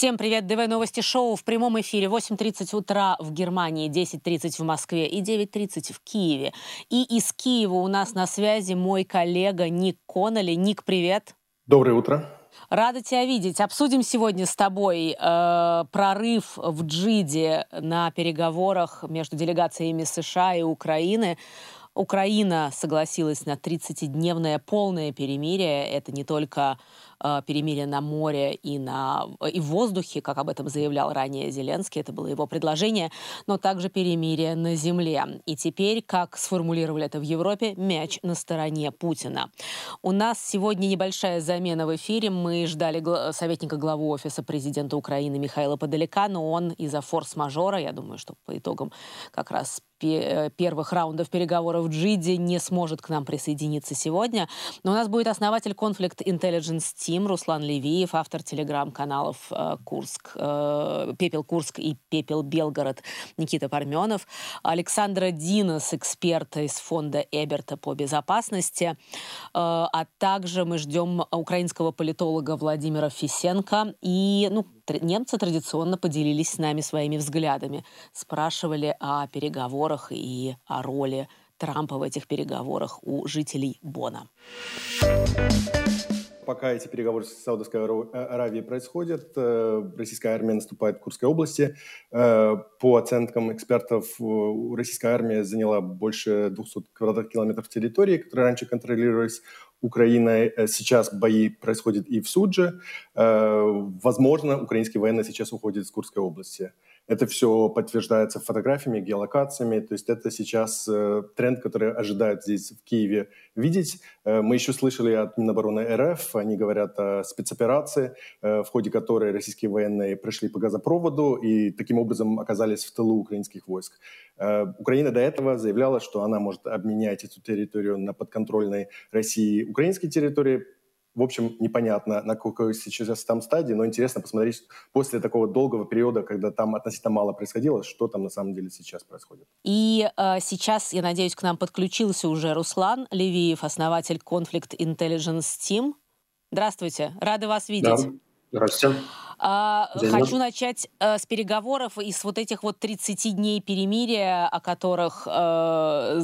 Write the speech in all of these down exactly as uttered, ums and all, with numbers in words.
Всем привет! ДВ Новости Шоу в прямом эфире. восемь тридцать утра в Германии, десять тридцать в Москве и девять тридцать в Киеве. И из Киева у нас на связи мой коллега Ник Коннелли. Ник, привет! Доброе утро! Рада тебя видеть. Обсудим сегодня с тобой э, прорыв в Джиде на переговорах между делегациями США и Украины. Украина согласилась на тридцатидневное полное перемирие. Это не только э, перемирие на море и, на, и в воздухе, как об этом заявлял ранее Зеленский, это было его предложение, но также перемирие на земле. И теперь, как сформулировали это в Европе, мяч на стороне Путина. У нас сегодня небольшая замена в эфире. Мы ждали гла- советника главы Офиса президента Украины Михаила Подоляка, но он из-за форс-мажора, я думаю, что по итогам как раз первых раундов переговоров в Джиде не сможет к нам присоединиться сегодня. Но у нас будет основатель Conflict Intelligence Team Руслан Левиев, автор телеграм-каналов э, Курск, э, Пепел Курск и Пепел Белгород Никита Парменов, Александра Динос, эксперт из фонда Эберта по безопасности, э, а также мы ждем украинского политолога Владимира Фисенко. И ну, немцы традиционно поделились с нами своими взглядами, спрашивали о переговорах и о роли Трампа в этих переговорах у жителей Бона. Пока эти переговоры с Саудовской Аравией происходят, российская армия наступает в Курской области. По оценкам экспертов, российская армия заняла больше двухсот квадратных километров территории, которые раньше контролировались Украиной. Сейчас бои происходят и в Судже. Возможно, украинские военные сейчас уходят из Курской области. Это все подтверждается фотографиями, геолокациями. То есть это сейчас э, тренд, который ожидают здесь, в Киеве, видеть. Э, мы еще слышали от Минобороны РФ, они говорят о спецоперации, э, в ходе которой российские военные прошли по газопроводу и таким образом оказались в тылу украинских войск. Э, Украина до этого заявляла, что она может обменять эту территорию на подконтрольной России украинской территории. В общем, непонятно, на какой сейчас там стадии, но интересно посмотреть после такого долгого периода, когда там относительно мало происходило, что там на самом деле сейчас происходит. И э, сейчас, я надеюсь, к нам подключился уже Руслан Левиев, основатель Conflict Intelligence Team. Здравствуйте, рады вас видеть. Да, здравствуйте. А, Взаимно. хочу начать э, с переговоров и с вот этих вот тридцати дней перемирия, о которых э,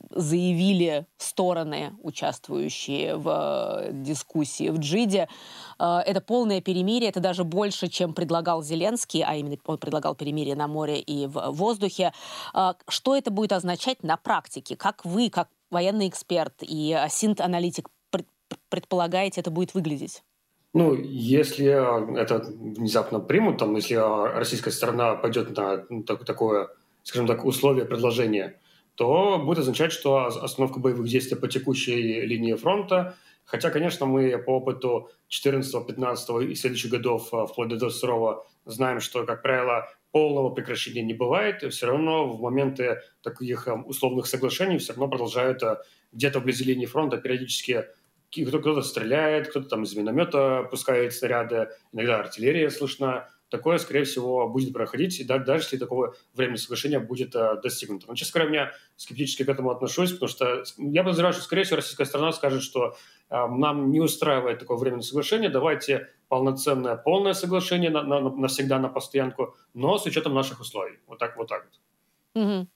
заявили стороны, участвующие в э, дискуссии в Джиде. Э, это полное перемирие, это даже больше, чем предлагал Зеленский, а именно он предлагал перемирие на море и в воздухе. Э, что это будет означать на практике? Как вы, как военный эксперт и синт-аналитик, пред, предполагаете, это будет выглядеть? Ну, если это внезапно примут, там, если российская сторона пойдет на такое, скажем так, условие предложения, то будет означать, что остановка боевых действий по текущей линии фронта, хотя, конечно, мы по опыту четырнадцатого, пятнадцатого и следующих годов, вплоть до двадцать второго, знаем, что, как правило, полного прекращения не бывает, и все равно в моменты таких условных соглашений все равно продолжают где-то вблизи линии фронта периодически кто-то стреляет, кто-то там из миномета пускает снаряды, иногда артиллерия слышна. Такое, скорее всего, будет проходить, и даже если такого временного соглашения будет э, достигнуто. Но, честно говоря, я скептически к этому отношусь, потому что я подозреваю, что, скорее всего, российская сторона скажет, что э, нам не устраивает такое временное соглашение, давайте полноценное, полное соглашение на, на, навсегда, на постоянку, но с учетом наших условий. Вот так вот. Так вот. Угу.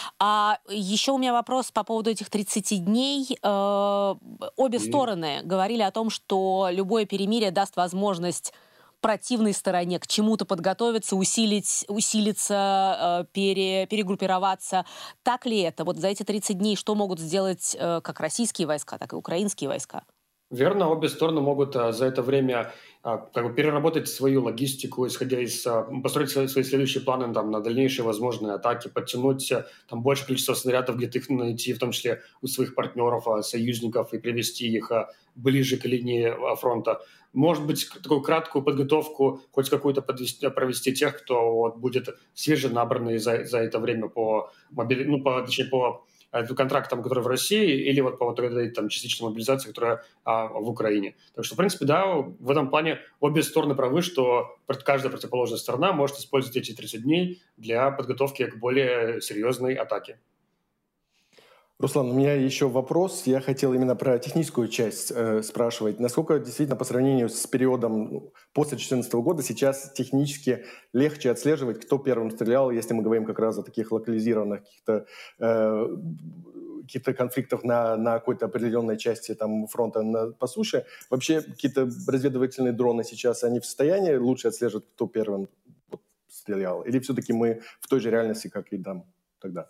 А еще у меня вопрос по поводу этих тридцати дней. Э, обе И... стороны говорили о том, что любое перемирие даст возможность противной стороне к чему-то подготовиться, усилить, усилиться, э, пере, перегруппироваться. Так ли это? Вот за эти тридцать дней что могут сделать э, как российские войска, так и украинские войска? Верно, обе стороны могут а, за это время а, как бы переработать свою логистику, исходя из а, построить свои, свои следующие планы там, на дальнейшие возможные атаки, подтянуть а, там больше количество снарядов, где-то их найти, в том числе у своих партнеров, а, союзников, и привести их а, ближе к линии а, фронта. Может быть, такую краткую подготовку, хоть какую-то подвести, провести тех, кто вот, будет свеже набранный за, за это время по, мобили... ну, по, точнее, по контрактам, которые в России, или вот по вот этой там, частичной мобилизации, которая а, в Украине. Так что, в принципе, да, в этом плане обе стороны правы, что каждая противоположная сторона может использовать эти тридцать дней для подготовки к более серьезной атаке. Руслан, у меня еще вопрос. Я хотел именно про техническую часть э, спрашивать. Насколько действительно по сравнению с периодом после две тысячи четырнадцатого года сейчас технически легче отслеживать, кто первым стрелял, если мы говорим как раз о таких локализированных каких-то, э, каких-то конфликтах на, на какой-то определенной части там, фронта на, по суше? Вообще какие-то разведывательные дроны сейчас, они в состоянии лучше отслеживать, кто первым вот, стрелял? Или все-таки мы в той же реальности, как и там тогда?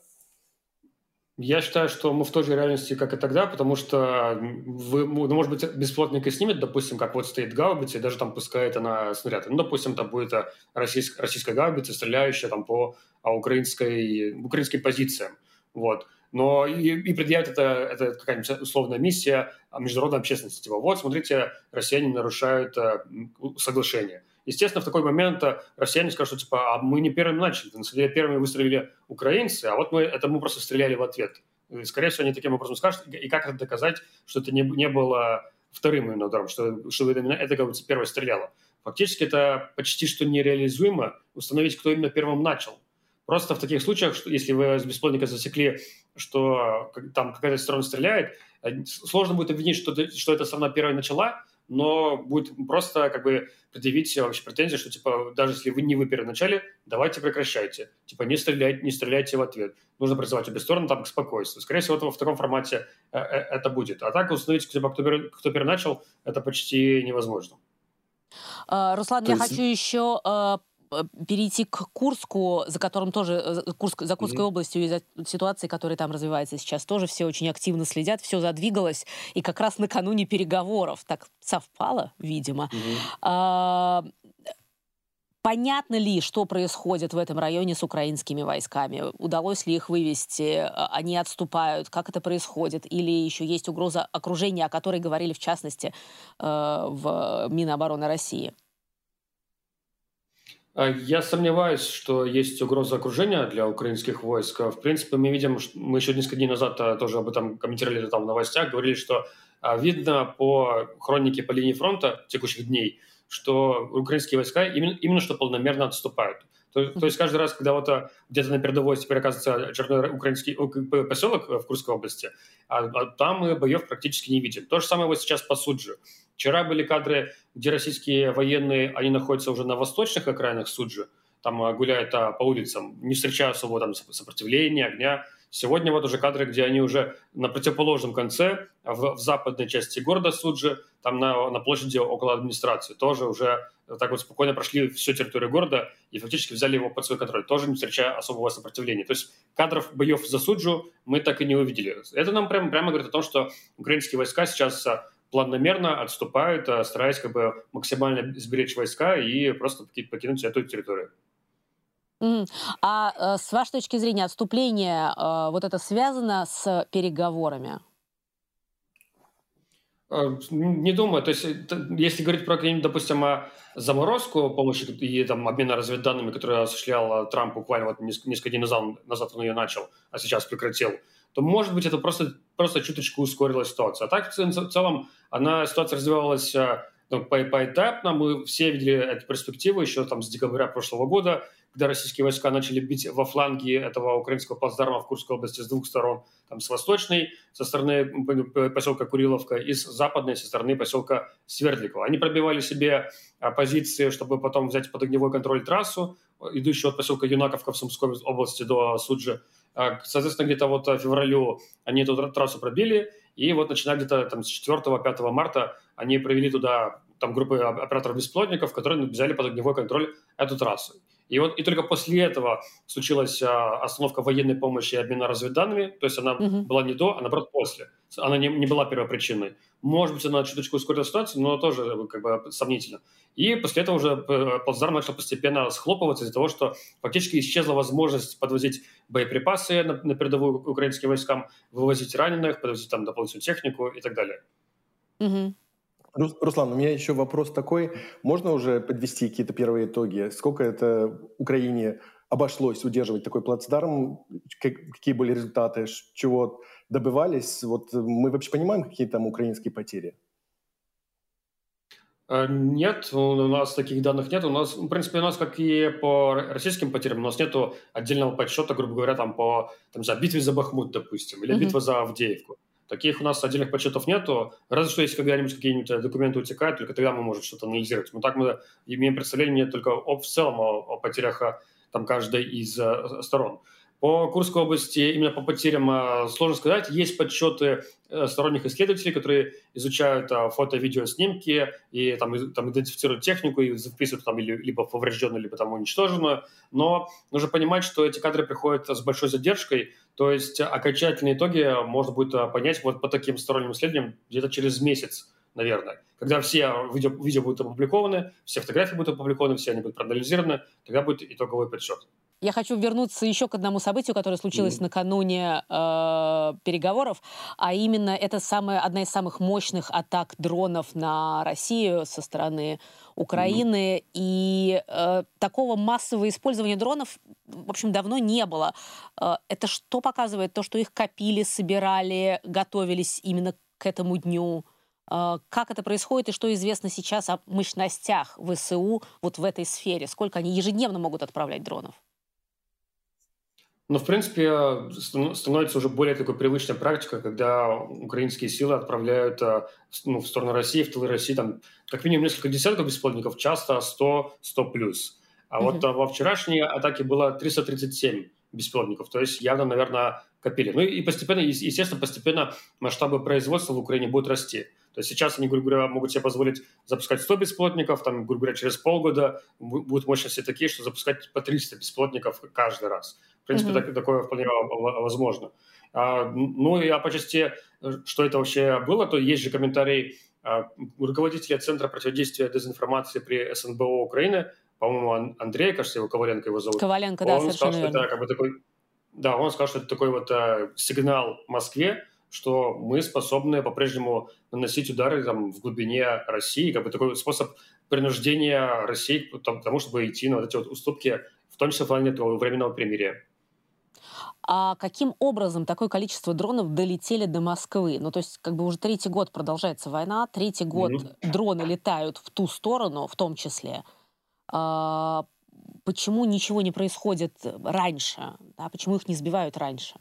Я считаю, что мы в той же реальности, как и тогда, потому что, вы, ну, может быть, беспилотник и снимет, допустим, как вот стоит гаубица, и даже там пускает она снаряд. Ну, допустим, там будет российская, российская гаубица, стреляющая там по а, украинской, украинским позициям. Вот. Но и, и предъявит это, это какая-нибудь условная миссия международной общественности. Типа, вот, смотрите, россияне нарушают а, соглашение. Естественно, в такой момент россияне скажут, что типа, а мы не первыми начали, на самом деле первыми выстрелили украинцы, а вот мы, это мы просто стреляли в ответ. И, скорее всего, они таким образом скажут. И как это доказать, что это не, не было вторым именно ударом, что, что именно это, как бы, первое стреляло. Фактически это почти что нереализуемо установить, кто именно первым начал. Просто в таких случаях, что если вы с беспилотника засекли, что там какая-то сторона стреляет, сложно будет обвинить, что, что эта сторона первой начала, но будет просто как бы предъявить вообще претензии, что типа даже если вы не вы первоначали, давайте прекращайте. Типа не стреляйте, не стреляйте в ответ. Нужно призывать обе стороны там к спокойствию. Скорее всего, это, в таком формате э, э, это будет. А так установить, типа, кто, кто первоначал, это почти невозможно. Руслан, То я есть... хочу еще перейти к Курску, за которым тоже, Курск, за Курской mm-hmm. областью и за ситуацией, которая там развивается сейчас, тоже все очень активно следят, все задвигалось, и как раз накануне переговоров так совпало, видимо. Mm-hmm. А, понятно ли, что происходит в этом районе с украинскими войсками? Удалось ли их вывести? Они отступают? Как это происходит? Или еще есть угроза окружения, о которой говорили, в частности, в Минобороны России? Я сомневаюсь, что есть угроза окружения для украинских войск. В принципе, мы видим, мы еще несколько дней назад тоже об этом комментировали там в новостях, говорили, что видно по хронике по линии фронта текущих дней, что украинские войска именно, именно что полномерно отступают. То, mm-hmm. то есть каждый раз, когда вот где-то на передовой теперь оказывается очередной украинский поселок в Курской области, а, а там мы боев практически не видим. То же самое вот сейчас по Суджи. Вчера были кадры, где российские военные, они находятся уже на восточных окраинах Суджи, там гуляют а, по улицам, не встречая особого там сопротивления, огня. Сегодня вот уже кадры, где они уже на противоположном конце, в, в западной части города Суджи, там на, на площади около администрации, тоже уже так вот спокойно прошли всю территорию города и фактически взяли его под свой контроль, тоже не встречая особого сопротивления. То есть кадров боев за Суджу мы так и не увидели. Это нам прямо, прямо говорит о том, что украинские войска сейчас планомерно отступают, стараясь как бы максимально сберечь войска и просто покинуть эту территорию. Mm. А э, с вашей точки зрения отступление, э, вот это связано с переговорами? Не думаю. То есть, если говорить про, допустим, заморозку помощи и там, обмена разведданными, которые осуществлял Трамп буквально вот несколько дней назад, назад он ее начал, а сейчас прекратил, то, может быть, это просто, просто чуточку ускорила ситуацию. А так, в целом, она, ситуация развивалась ну, по, поэтапно. Мы все видели эту перспективу еще там, с декабря прошлого года, когда российские войска начали бить во фланги этого украинского плацдарма в Курской области с двух сторон. Там, с восточной, со стороны поселка Куриловка, и с западной, со стороны поселка Свердликово. Они пробивали себе позиции, чтобы потом взять под огневой контроль трассу, идущую от поселка Юнаковка в Сумской области до Суджи. Соответственно, где-то вот в февралю они эту трассу пробили, и вот начиная где-то там с четвёртого-пятого марта они провели туда там группы операторов-беспилотников, которые взяли под огневой контроль эту трассу. И вот и только после этого случилась а, остановка военной помощи и обмена разведданными, то есть она mm-hmm. была не до, а наоборот после. Она не, не была первопричиной. Может быть, она чуточку ускорила ситуацию, но тоже как бы сомнительно. И после этого уже плацдарм начал постепенно схлопываться из-за того, что фактически исчезла возможность подвозить боеприпасы на, на передовую украинским войскам, вывозить раненых, подвозить там дополнительную технику и так далее. Mm-hmm. Руслан, у меня еще вопрос такой. Можно уже подвести какие-то первые итоги? Сколько это Украине обошлось удерживать такой плацдарм? Какие были результаты? Чего добывались? Вот мы вообще понимаем, какие там украинские потери? Э, Нет, у у нас таких данных нет. У нас, в принципе, у нас, как и по р- российским потерям, у нас нету отдельного подсчета, грубо говоря, там по там, за битве за Бахмут, допустим, или Мгм. битва за Авдеевку. Таких у нас отдельных подсчетов нету. Разве что если когда-нибудь какие-нибудь э, документы утекают, только тогда мы можем что-то анализировать. Но так мы имеем представление только об, в целом о, о потерях э, там, каждой из э, сторон. По Курской области, именно по потерям, э, сложно сказать. Есть подсчеты э, сторонних исследователей, которые изучают а, фото, видео, снимки и там, и- там идентифицируют технику и записывают там или- либо поврежденную, либо там уничтоженную. Но нужно понимать, что эти кадры приходят с большой задержкой, то есть окончательные итоги можно будет а, понять вот по таким сторонним исследованиям где-то через месяц, наверное. Когда все видео, видео будут опубликованы, все фотографии будут опубликованы, все они будут проанализированы, тогда будет итоговый подсчет. Я хочу вернуться еще к одному событию, которое случилось Мгм. накануне э, переговоров, а именно это самая, одна из самых мощных атак дронов на Россию со стороны Мгм. Украины. И э, такого массового использования дронов, в общем, давно не было. Э, это что показывает? То, что их копили, собирали, готовились именно к этому дню? Э, Как это происходит и что известно сейчас о мощностях ВСУ вот в этой сфере? Сколько они ежедневно могут отправлять дронов? Ну, в принципе, э, стану- становится уже более такой привычная практика, когда украинские силы отправляют э, в с- ну, в сторону России, в тылы России, там, как минимум несколько десятков беспилотников, часто сто, сто плюс. А вот Мгм. э, во вчерашней атаке было триста тридцать семь беспилотников, то есть явно, наверное, копили. Ну и постепенно, ес- естественно, постепенно масштабы производства в Украине будут расти. То есть сейчас они, грубо говоря, могут себе позволить запускать сто беспилотников, там, грубо говоря, через полгода бу- будут мощности такие, что запускать по триста беспилотников каждый раз. В принципе, Мгм. так- такое вполне во- возможно. А, ну и а по части, э, что это вообще было, то есть же комментарий а, руководителя Центра противодействия дезинформации при СНБО Украины, по-моему, Ан- Андрей, кажется, его Коваленко его зовут. Коваленко, да, Он сказал, совершенно что верно. это как бы такой, да, он сказал, что это такой вот а, сигнал Москве, что мы способны по-прежнему наносить удары там, в глубине России, как бы такой способ принуждения России к тому, к тому, чтобы идти на вот эти вот уступки, в том числе в плане этого временного примирия. А каким образом такое количество дронов долетели до Москвы? Ну, то есть, как бы уже третий год продолжается война, третий год Мгм. дроны летают в ту сторону, в том числе. А, почему ничего не происходит раньше? Да, почему их не сбивают раньше?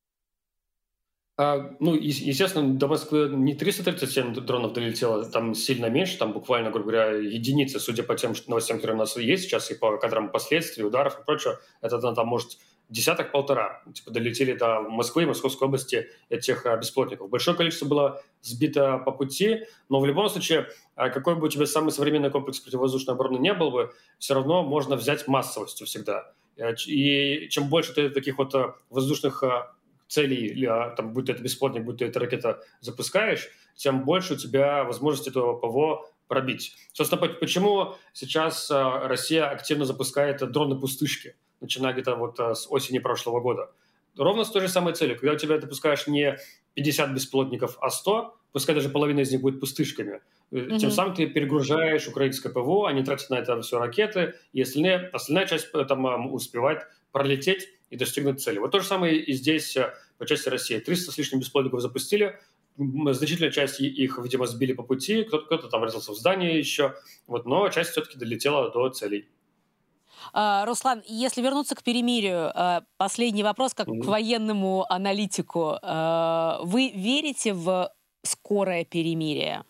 А, ну, ес естественно, до Москвы не триста тридцать семь д дронов долетело, там сильно меньше, там буквально, грубо говоря, единицы, судя по тем ш новостям, которые у нас есть сейчас, и по кадрам последствий, ударов и прочего. Это там, там, может, десяток-полтора, типа, долетели до Москвы и Московской области этих, а, беспилотников. Большое количество было сбито по пути, но в любом случае, а, какой бы у тебя самый современный комплекс противовоздушной обороны не был бы, все равно можно взять массовостью всегда. Э, ч и чем больше ты таких вот, а, воздушных, а, целей, или, а, там, будь то это бесплотник, будь то это ракета, запускаешь, тем больше у тебя возможность этого ПВО пробить. Собственно, по- почему сейчас а, Россия активно запускает дроны-пустышки, начиная где-то вот а, с осени прошлого года. Ровно с той же самой целью. Когда у тебя ты пускаешь не пятьдесят беспилотников, а сто, пускай даже половина из них будет пустышками, э, тем Мгм. самым ты перегружаешь украинское ПВО, они тратят на это все ракеты, и остальные, остальная часть э, там а, успевает пролететь и достигнуть цели. Вот то же самое и здесь э, по части России. триста с лишним беспилотников запустили, м, значительная часть и- их, видимо, сбили по пути, кто-то, кто-то там врезался в здание еще, вот, но часть все-таки долетела до целей. А, Руслан, если вернуться к перемирию, а, последний вопрос, как к Мгм. военному аналитику. А, Вы верите в скорое перемирие?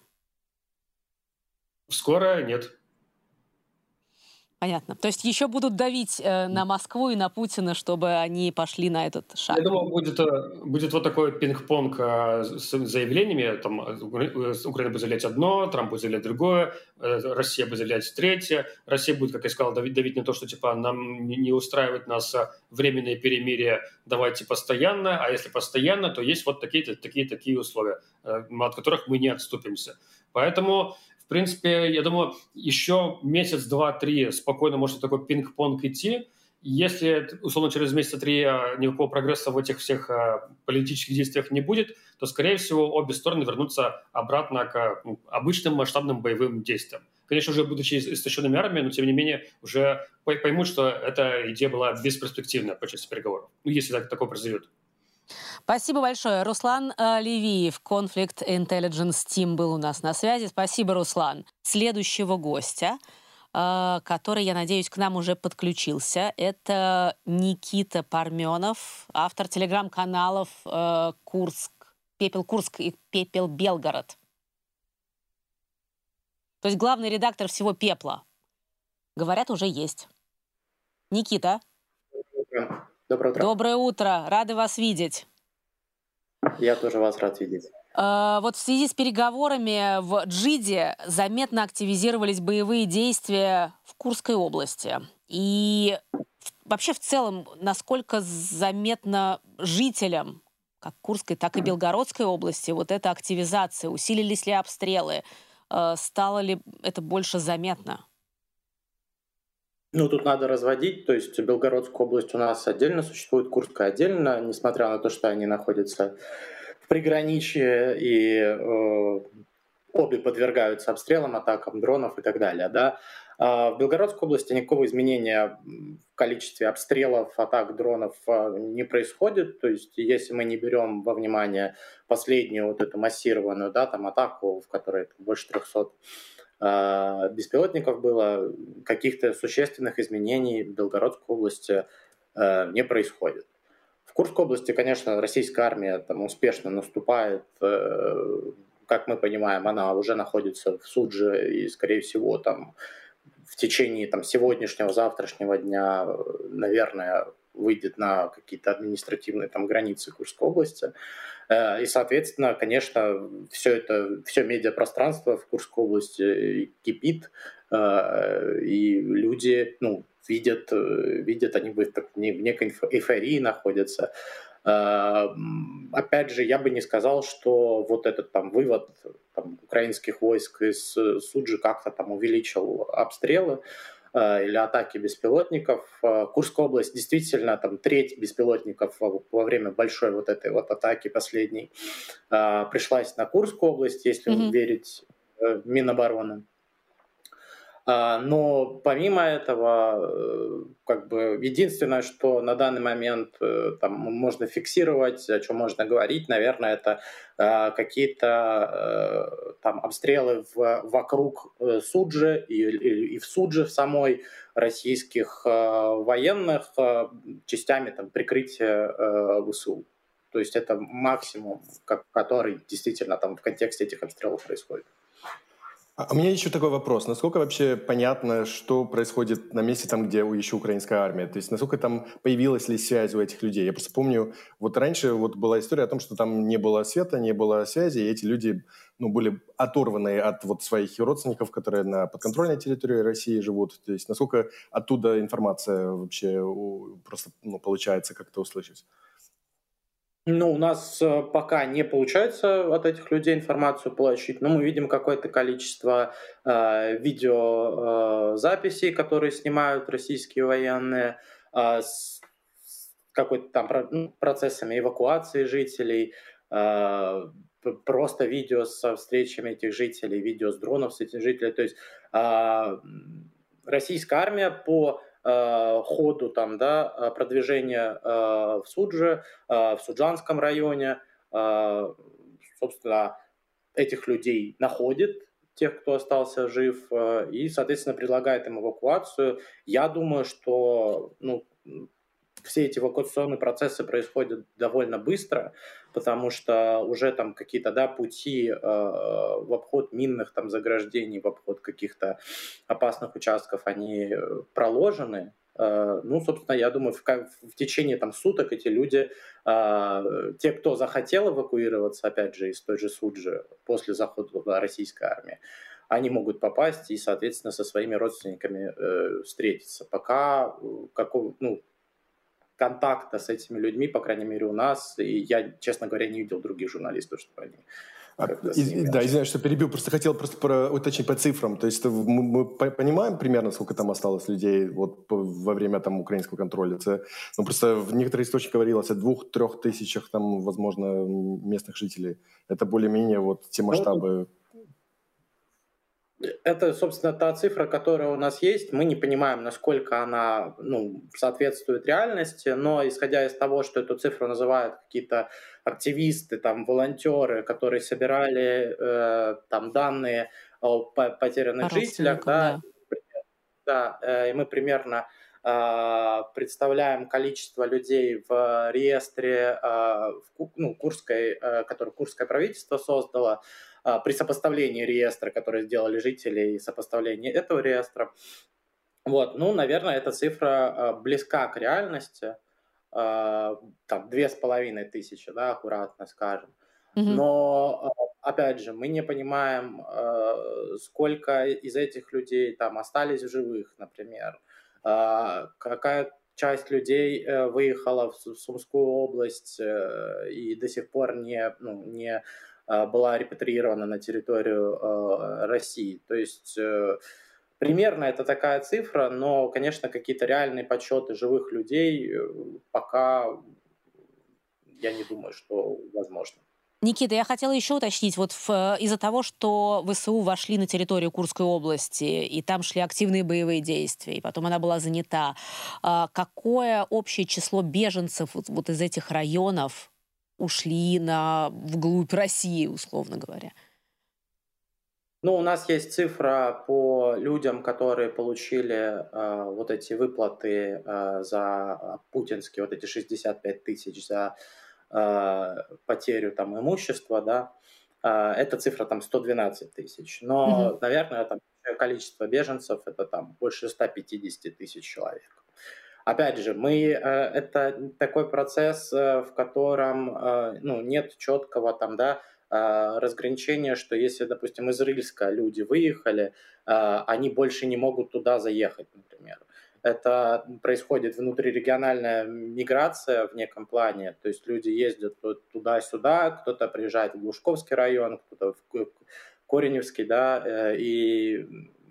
Скоро нет. Понятно. То есть еще будут давить э, на Москву и на Путина, чтобы они пошли на этот Я шаг. думаю, будет, э, будет вот такой пинг-понг а, с заявлениями. Там, э, Укра- э, Украина будет заявлять одно, Трамп будет заявлять другое, э, Россия будет заявлять третье. Россия будет, как я сказал, давить, давить на то, что типа нам не не устраивает нас а, временные перемирия, давайте постоянно, а если постоянно, то есть вот такие-то, такие-такие условия, э, от которых мы не отступимся. Поэтому, в принципе, я думаю, еще месяц, два, три спокойно может такой пинг-понг идти. Если, условно, через месяца три а, никакого прогресса в этих всех а, политических действиях не будет, то, скорее всего, обе стороны вернутся обратно к ну, обычным масштабным боевым действиям. Конечно, уже будучи истощенными армиями, но, тем не менее, уже поймут, что эта идея была бесперспективная по части переговоров. Ну, если так, такое произойдет. Спасибо большое. Руслан э, Левиев, Conflict Intelligence Team, был у нас на связи. Спасибо, Руслан. Следующего гостя, э, который, я надеюсь, к нам уже подключился, это Никита Парменов, автор телеграм-каналов э, Курск, Пепел Курск и Пепел Белгород. То есть главный редактор всего Пепла. Говорят, уже есть. Никита. Доброе утро. Доброе утро. Рады вас видеть. Я тоже вас рад видеть. Э, вот в связи с переговорами в Джиде заметно активизировались боевые действия в Курской области. И вообще в целом, насколько заметно жителям как Курской, так и Белгородской области вот эта активизация? Усилились ли обстрелы? Э, стало ли это больше заметно? Ну, тут надо разводить, то есть Белгородская область у нас отдельно существует, Курская отдельно, несмотря на то, что они находятся в приграничье и э, обе подвергаются обстрелам, атакам дронов и так далее, да. А в Белгородской области никакого изменения в количестве обстрелов, атак дронов не происходит, то есть если мы не берем во внимание последнюю вот эту массированную, да, там атаку, в которой больше трехсот беспилотников было, каких-то существенных изменений в Белгородской области э, не происходит. В Курской области, конечно, российская армия там успешно наступает. Э, как мы понимаем, она уже находится в Судже и, скорее всего, там в течение там, сегодняшнего, завтрашнего дня, наверное, выйдет на какие-то административные там границы Курской области. И, соответственно, конечно, все это, все медиапространство в Курской области кипит, и люди, ну, видят, видят, они в некой эйфории находятся. Опять же, я бы не сказал, что вот этот там вывод там, украинских войск из Суджи как-то там увеличил обстрелы или атаки беспилотников. Курская область действительно там треть беспилотников во время большой вот этой вот атаки последней пришлась на Курскую область, если mm-hmm. верить Минобороны. Но помимо этого, как бы единственное, что на данный момент там можно фиксировать, о чем можно говорить, наверное, это какие-то там обстрелы в, вокруг Суджи и, и в Судже в самой российских военных частями там прикрытия ВСУ. То есть это максимум, который действительно там в контексте этих обстрелов происходит. А у меня еще такой вопрос. Насколько вообще понятно, что происходит на месте там, где еще украинская армия? То есть насколько там появилась ли связь у этих людей? Я просто помню, вот раньше вот была история о том, что там не было света, не было связи, и эти люди ну, были оторваны от вот своих родственников, которые на подконтрольной территории России живут. То есть насколько оттуда информация вообще просто ну, получается как-то услышать? Ну, у нас пока не получается от этих людей информацию получить, но мы видим какое-то количество э, видеозаписей, э, которые снимают российские военные, э, с какой-то там ну, процессами эвакуации жителей, э, просто видео со встречами этих жителей, видео с дронов с этих жителей. То есть э, российская армия по ходу там, да, продвижения э, в Судже, э, в Суджанском районе, э, собственно, этих людей находит, тех, кто остался жив, э, и, соответственно, предлагает им эвакуацию. Я думаю, что ну, все эти эвакуационные процессы происходят довольно быстро, потому что уже там какие-то да, пути э, в обход минных там, заграждений, в обход каких-то опасных участков, они проложены. Э, ну, собственно, я думаю, в, в течение там, суток эти люди, э, те, кто захотел эвакуироваться, опять же, из той же Суджи после захода российской армии, они могут попасть и, соответственно, со своими родственниками э, встретиться. Пока какого, ну, контакта с этими людьми, по крайней мере, у нас, и я, честно говоря, не видел других журналистов, чтобы они... А, и, да, извиняюсь, что перебил, просто хотел просто про, уточнить по цифрам. То есть мы, мы понимаем примерно, сколько там осталось людей вот, во время там, украинского контроля? Это, ну, просто в некоторых источниках говорилось о двух-трех тысячах, там, возможно, местных жителей. Это более-менее вот те масштабы... Это, собственно, та цифра, которая у нас есть. Мы не понимаем, насколько она ну, соответствует реальности, но исходя из того, что эту цифру называют какие-то активисты, там, волонтеры, которые собирали э, там, данные о потерянных жителях, да, да. да, э, и мы примерно э, представляем количество людей в реестре, э, в, ну, Курской, э, который Курское правительство создало, при сопоставлении реестра, который сделали жители, и сопоставлении этого реестра. Вот, ну, наверное, эта цифра близка к реальности, там, две с половиной тысячи, да, аккуратно скажем. Но, опять же, мы не понимаем, сколько из этих людей там остались в живых, например, какая часть людей выехала в Сумскую область и до сих пор не, ну, не была репатриирована на территорию э, России. То есть э, примерно это такая цифра, но, конечно, какие-то реальные подсчеты живых людей э, пока я не думаю, что возможно. Никита, я хотела еще уточнить, вот в, из-за того, что ВСУ вошли на территорию Курской области, и там шли активные боевые действия, и потом она была занята, э, какое общее число беженцев вот, вот из этих районов ушли на, вглубь России, условно говоря? Ну, у нас есть цифра по людям, которые получили э, вот эти выплаты э, за путинские, вот эти шестьдесят пять тысяч за э, потерю там имущества, да. Э, эта цифра там сто двенадцать тысяч. Но, угу. наверное, там количество беженцев это там больше ста пятидесяти тысяч человек. Опять же, мы, это такой процесс, в котором ну, нет четкого там, да, разграничения, что если, допустим, из Рыльска люди выехали, они больше не могут туда заехать, например. Это происходит внутрирегиональная миграция в неком плане, то есть люди ездят туда-сюда, кто-то приезжает в Глушковский район, кто-то в Кореневский, да, и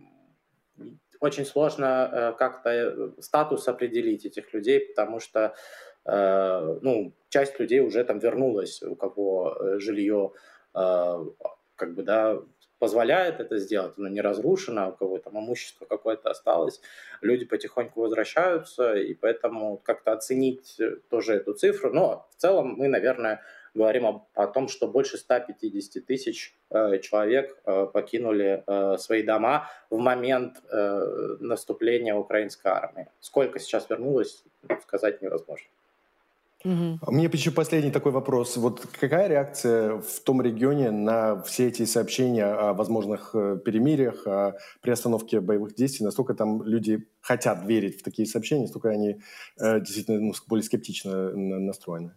очень сложно э, как-то статус определить этих людей, потому что э, ну, часть людей уже там вернулась, у кого жилье э, как бы, да, позволяет это сделать, оно не разрушено, у кого там имущество какое-то осталось, люди потихоньку возвращаются, и поэтому как-то оценить тоже эту цифру, но в целом мы, наверное, говорим о, о том, что больше ста пятидесяти тысяч э, человек э, покинули э, свои дома в момент э, наступления украинской армии. Сколько сейчас вернулось, сказать невозможно. Угу. У меня еще последний такой вопрос. Вот какая реакция в том регионе на все эти сообщения о возможных перемириях, о приостановке боевых действий? Насколько там люди хотят верить в такие сообщения, насколько они э, действительно ну, более скептично настроены?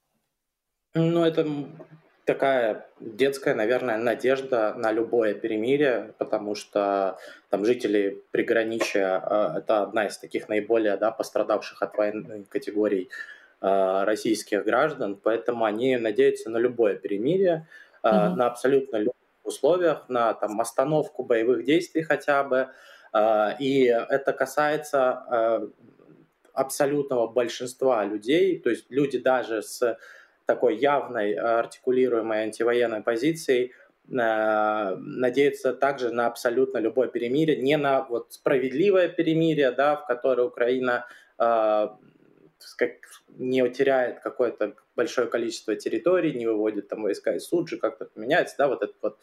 Ну, это такая детская, наверное, надежда на любое перемирие, потому что там жители приграничья – это одна из таких наиболее да, пострадавших от войны категорий э, российских граждан, поэтому они надеются на любое перемирие, э, mm-hmm. на абсолютно любых условиях, на там, остановку боевых действий хотя бы, э, и это касается э, абсолютного большинства людей, то есть люди даже с такой явной артикулируемой антивоенной позицией э, надеются также на абсолютно любое перемирие, не на вот справедливое перемирие, да, в которое Украина э, как, не теряет какое-то большое количество территорий, не выводит там войска из Суджи, как-то поменяется, да, вот этот вот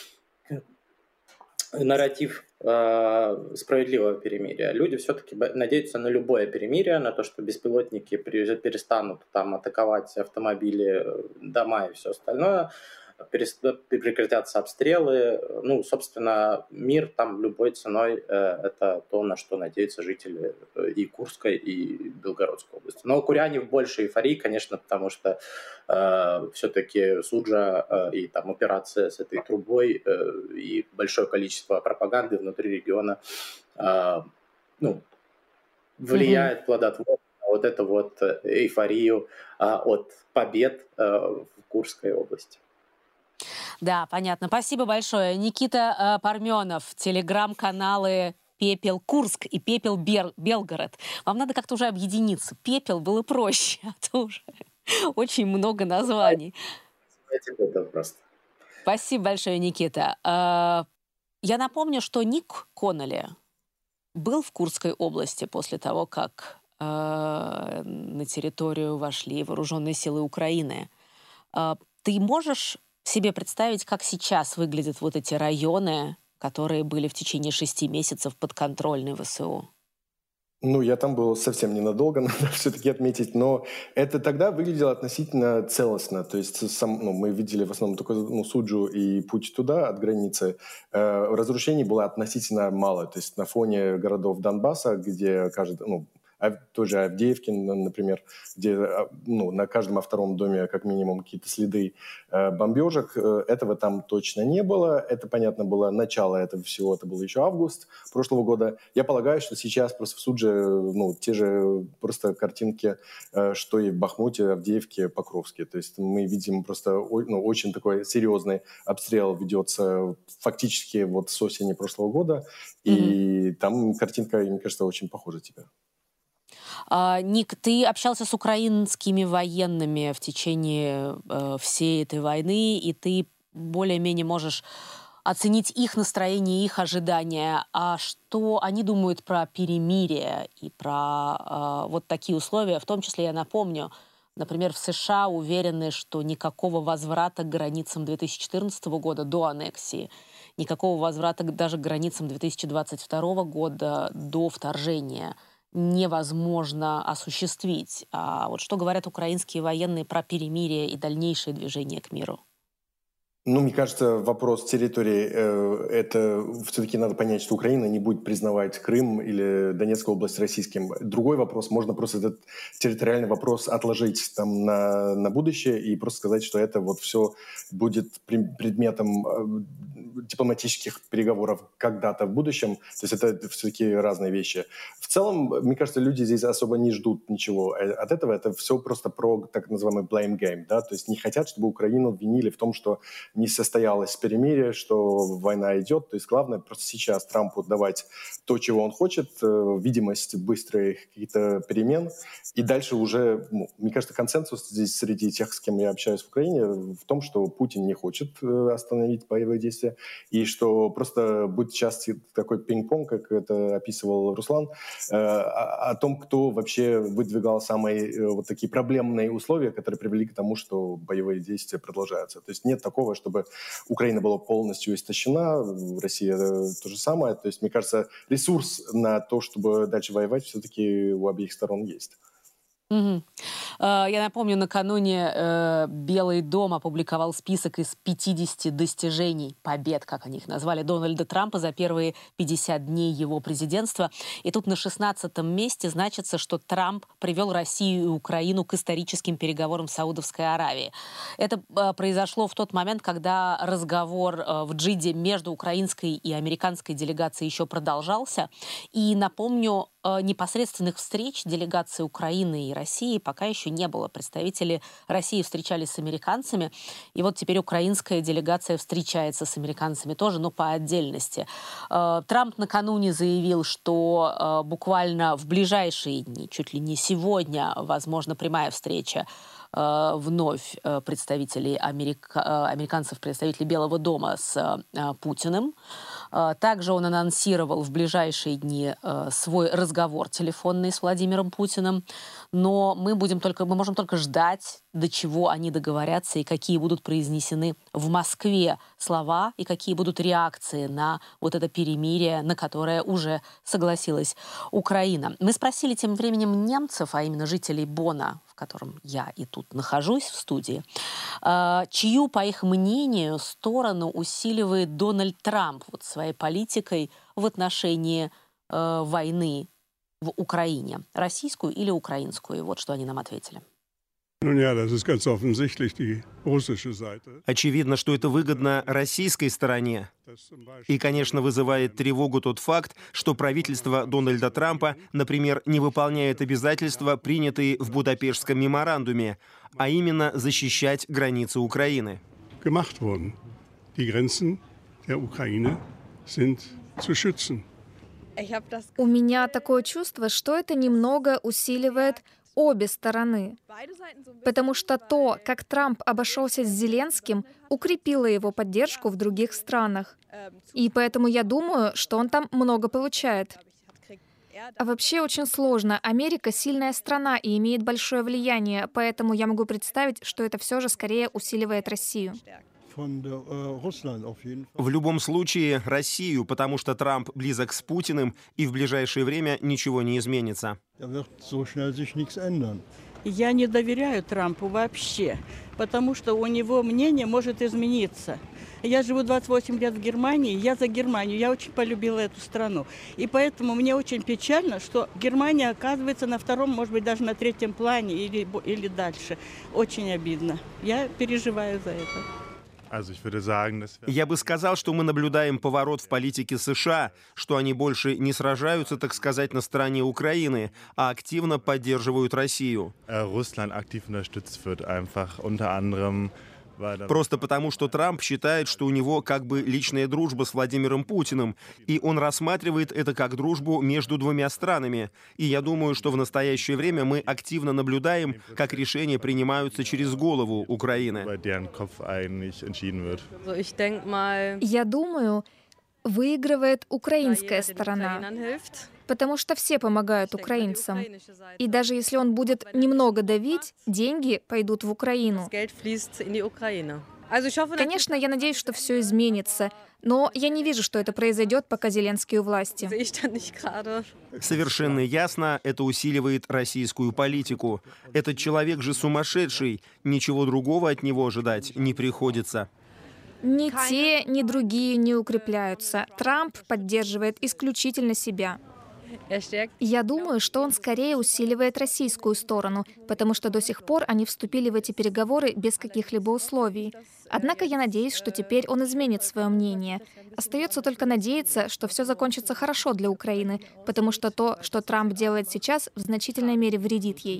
нарратив э, справедливого перемирия. Люди все-таки надеются на любое перемирие, на то, что беспилотники перестанут там атаковать автомобили, дома и все остальное, прекратятся обстрелы. Ну, собственно, мир там любой ценой э, это то, на что надеются жители и Курской, и Белгородской области. Но куряне в большей эйфории, конечно, потому что э, все-таки Суджа э, и там операция с этой трубой э, и большое количество пропаганды внутри региона э, ну, влияет mm-hmm. плодотворно на вот эту вот эйфорию э, от побед э, в Курской области. Да, понятно. Спасибо большое. Никита э, Парменов, телеграм-каналы «Пепел Курск» и «Пепел Бер- Белгород». Вам надо как-то уже объединиться. «Пепел» было проще, а то уже очень много названий. Это просто. Спасибо большое, Никита. Я напомню, что Ник Коннелли был в Курской области после того, как э, на территорию вошли вооруженные силы Украины. Э, ты можешь себе представить, как сейчас выглядят вот эти районы, которые были в течение шести месяцев подконтрольны ВСУ? Ну, я там был совсем ненадолго, надо все-таки отметить, но это тогда выглядело относительно целостно. То есть сам, ну, мы видели в основном только ну, Суджу и путь туда от границы. Э, разрушений было относительно мало. То есть на фоне городов Донбасса, где каждый... Ну, а той же Авдеевки, например, где ну, на каждом во втором доме как минимум какие-то следы э, бомбежек. Этого там точно не было. Это, понятно, было начало этого всего. Это был еще август прошлого года. Я полагаю, что сейчас просто в Судже ну, те же просто картинки, э, что и в Бахмуте, Авдеевке, Покровске. То есть мы видим просто ну, очень такой серьезный обстрел ведется фактически вот с осени прошлого года. И mm-hmm. там картинка, мне кажется, очень похожа теперь. А, Ник, ты общался с украинскими военными в течение э, всей этой войны, и ты более-менее можешь оценить их настроение, их ожидания. А что они думают про перемирие и про э, вот такие условия? В том числе, я напомню, например, в США уверены, что никакого возврата к границам две тысячи четырнадцатого года до аннексии, никакого возврата даже к границам две тысячи двадцать второго года до вторжения невозможно осуществить. А вот что говорят украинские военные про перемирие и дальнейшее движение к миру? Ну, мне кажется, вопрос территории, э, это все-таки надо понять, что Украина не будет признавать Крым или Донецкую область российским. Другой вопрос, можно просто этот территориальный вопрос отложить там на, на будущее и просто сказать, что это вот все будет предметом дипломатических переговоров когда-то в будущем. То есть это все-таки разные вещи. В целом, мне кажется, люди здесь особо не ждут ничего от этого. Это все просто про так называемый blame game, да, то есть не хотят, чтобы Украину обвинили в том, что не состоялось перемирие, что война идет. То есть главное просто сейчас Трампу давать то, чего он хочет, видимость быстрых каких-то перемен. И дальше уже, ну, мне кажется, консенсус здесь среди тех, с кем я общаюсь в Украине, в том, что Путин не хочет остановить боевые действия, и что просто будет сейчас такой пинг-понг, как это описывал Руслан, о том, кто вообще выдвигал самые вот такие проблемные условия, которые привели к тому, что боевые действия продолжаются. То есть нет такого, чтобы Украина была полностью истощена, Россия то же самое. То есть, мне кажется, ресурс на то, чтобы дальше воевать, все-таки у обеих сторон есть. Угу. Я напомню, накануне э, Белый дом опубликовал список из пятидесяти достижений, побед, как они их назвали, Дональда Трампа за первые пятьдесят дней его президентства. И тут на шестнадцатом месте значится, что Трамп привел Россию и Украину к историческим переговорам с Саудовской Аравией. Это э, произошло в тот момент, когда разговор э, в Джиде между украинской и американской делегацией еще продолжался. И напомню, э, непосредственных встреч делегации Украины и России пока еще не было. Представители России встречались с американцами, и вот теперь украинская делегация встречается с американцами тоже, но по отдельности. Трамп накануне заявил, что буквально в ближайшие дни, чуть ли не сегодня, возможно, прямая встреча вновь представителей Америка... американцев, представителей Белого дома с Путиным. Также он анонсировал в ближайшие дни свой разговор телефонный с Владимиром Путиным. Но мы, будем только, мы можем только ждать, до чего они договорятся и какие будут произнесены в Москве слова и какие будут реакции на вот это перемирие, на которое уже согласилась Украина. Мы спросили тем временем немцев, а именно жителей Бонна, в котором я и тут нахожусь в студии, чью, по их мнению, сторону усиливает Дональд Трамп вот своей политикой в отношении э, войны в Украине. Российскую или украинскую? Вот что они нам ответили. Очевидно, что это выгодно российской стороне. И, конечно, вызывает тревогу тот факт, что правительство Дональда Трампа, например, не выполняет обязательства, принятые в Будапештском меморандуме, а именно защищать границы Украины. У меня такое чувство, что это немного усиливает обе стороны. Потому что то, как Трамп обошелся с Зеленским, укрепило его поддержку в других странах. И поэтому я думаю, что он там много получает. А вообще очень сложно. Америка — сильная страна и имеет большое влияние, поэтому я могу представить, что это все же скорее усиливает Россию. В любом случае, Россию, потому что Трамп близок с Путиным, и в ближайшее время ничего не изменится. Я не доверяю Трампу вообще, потому что у него мнение может измениться. Я живу двадцать восемь лет в Германии, я за Германию, я очень полюбила эту страну. И поэтому мне очень печально, что Германия оказывается на втором, может быть, даже на третьем плане или, или дальше. Очень обидно. Я переживаю за это. Я бы сказал, что мы наблюдаем поворот в политике США, что они больше не сражаются, так сказать, на стороне Украины, а активно поддерживают Россию. Просто потому, что Трамп считает, что у него как бы личная дружба с Владимиром Путиным, и он рассматривает это как дружбу между двумя странами. И я думаю, что в настоящее время мы активно наблюдаем, как решения принимаются через голову Украины. Я думаю, выигрывает украинская сторона, потому что все помогают украинцам. И даже если он будет немного давить, деньги пойдут в Украину. Конечно, я надеюсь, что все изменится, но я не вижу, что это произойдет, пока Зеленский у власти. Совершенно ясно, это усиливает российскую политику. Этот человек же сумасшедший, ничего другого от него ожидать не приходится. Ни те, ни другие не укрепляются. Трамп поддерживает исключительно себя. Я думаю, что он скорее усиливает российскую сторону, потому что до сих пор они вступили в эти переговоры без каких-либо условий. Однако я надеюсь, что теперь он изменит свое мнение. Остается только надеяться, что все закончится хорошо для Украины, потому что то, что Трамп делает сейчас, в значительной мере вредит ей.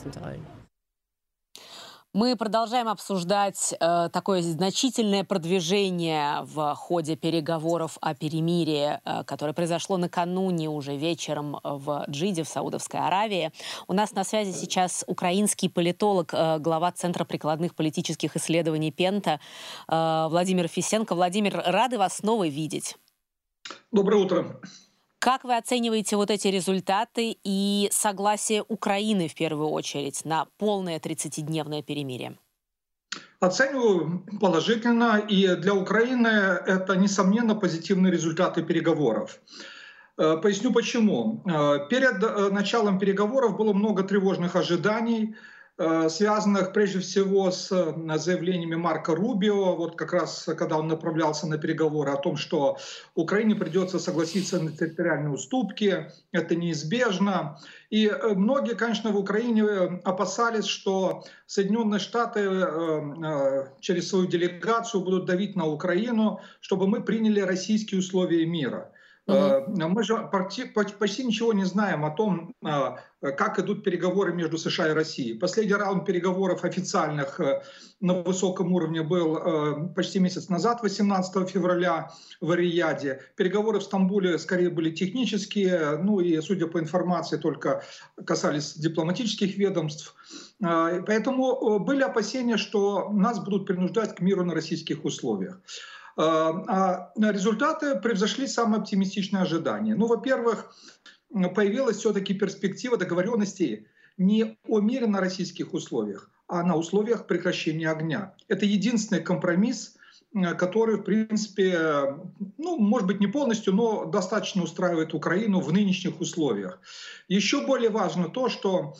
Мы продолжаем обсуждать э, такое значительное продвижение в ходе переговоров о перемирии, э, которое произошло накануне уже вечером в Джиде, в Саудовской Аравии. У нас на связи сейчас украинский политолог, э, глава Центра прикладных политических исследований Пента э, Владимир Фисенко. Владимир, рады вас снова видеть. Доброе утро. Как вы оцениваете вот эти результаты и согласие Украины, в первую очередь, на полное тридцатидневное перемирие? Оцениваю положительно, и для Украины это, несомненно, позитивные результаты переговоров. Поясню почему. Перед началом переговоров было много тревожных ожиданий, связанных прежде всего с заявлениями Марко Рубио, вот как раз когда он направлялся на переговоры, о том, что Украине придется согласиться на территориальные уступки, это неизбежно. И многие, конечно, в Украине опасались, что Соединенные Штаты через свою делегацию будут давить на Украину, чтобы мы приняли российские условия мира. Мы же почти, почти ничего не знаем о том, как идут переговоры между США и Россией. Последний раунд переговоров официальных на высоком уровне был почти месяц назад, восемнадцатого февраля в Ар-Рияде. Переговоры в Стамбуле скорее были технические, ну и, судя по информации, только касались дипломатических ведомств. Поэтому были опасения, что нас будут принуждать к миру на российских условиях. А результаты превзошли самые оптимистичные ожидания. Ну, во-первых, появилась все-таки перспектива договоренностей не о мире на российских условиях, а на условиях прекращения огня. Это единственный компромисс, который, в принципе, ну, может быть, не полностью, но достаточно устраивает Украину в нынешних условиях. Еще более важно то, что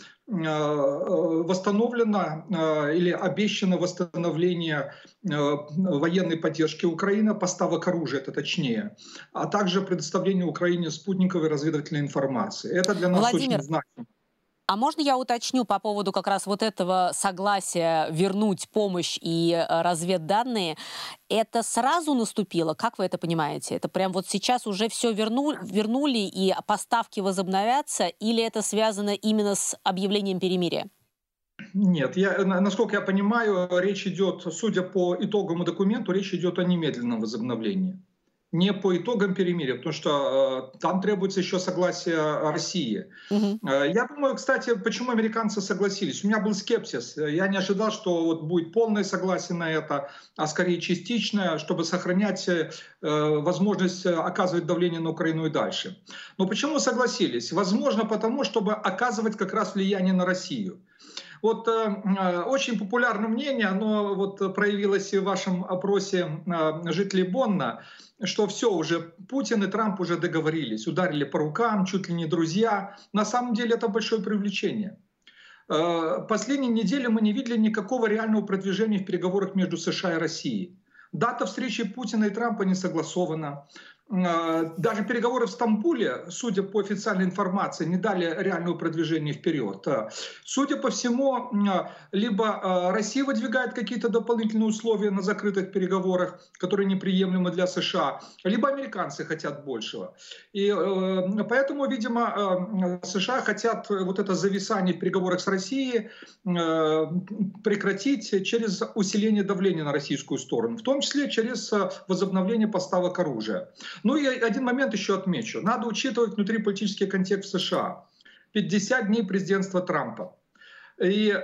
восстановлено или обещано восстановление военной поддержки Украины, поставок оружия, это точнее, а также предоставление Украине спутниковой разведывательной информации. Это для нас Владимир, очень значимо. А можно я уточню по поводу как раз вот этого согласия вернуть помощь и разведданные? Это сразу наступило? Как вы это понимаете? Это прям вот сейчас уже все вернули, вернули и поставки возобновятся? Или это связано именно с объявлением перемирия? Нет, я, насколько я понимаю, речь идет, судя по итоговому документу, речь идет о немедленном возобновлении. не по итогам перемирия, потому что э, там требуется еще согласие России. Угу. Э, я думаю, кстати, почему американцы согласились. У меня был скепсис. Я не ожидал, что вот будет полное согласие на это, а скорее частичное, чтобы сохранять э, возможность оказывать давление на Украину и дальше. Но почему согласились? Возможно, потому, чтобы оказывать как раз влияние на Россию. Вот э, очень популярное мнение, оно вот проявилось в вашем опросе э, жителей Бонна, что все, уже Путин и Трамп уже договорились, ударили по рукам, чуть ли не друзья. На самом деле это большое привлечение. Э, последние недели мы не видели никакого реального продвижения в переговорах между США и Россией. Дата встречи Путина и Трампа не согласована. Даже переговоры в Стамбуле, судя по официальной информации, не дали реального продвижения вперед. Судя по всему, либо Россия выдвигает какие-то дополнительные условия на закрытых переговорах, которые неприемлемы для США, либо американцы хотят большего. И поэтому, видимо, США хотят вот это зависание в переговорах с Россией прекратить через усиление давления на российскую сторону, в том числе через возобновление поставок оружия. Ну и один момент еще отмечу. Надо учитывать внутриполитический контекст в США. пятьдесят дней президентства Трампа. И э,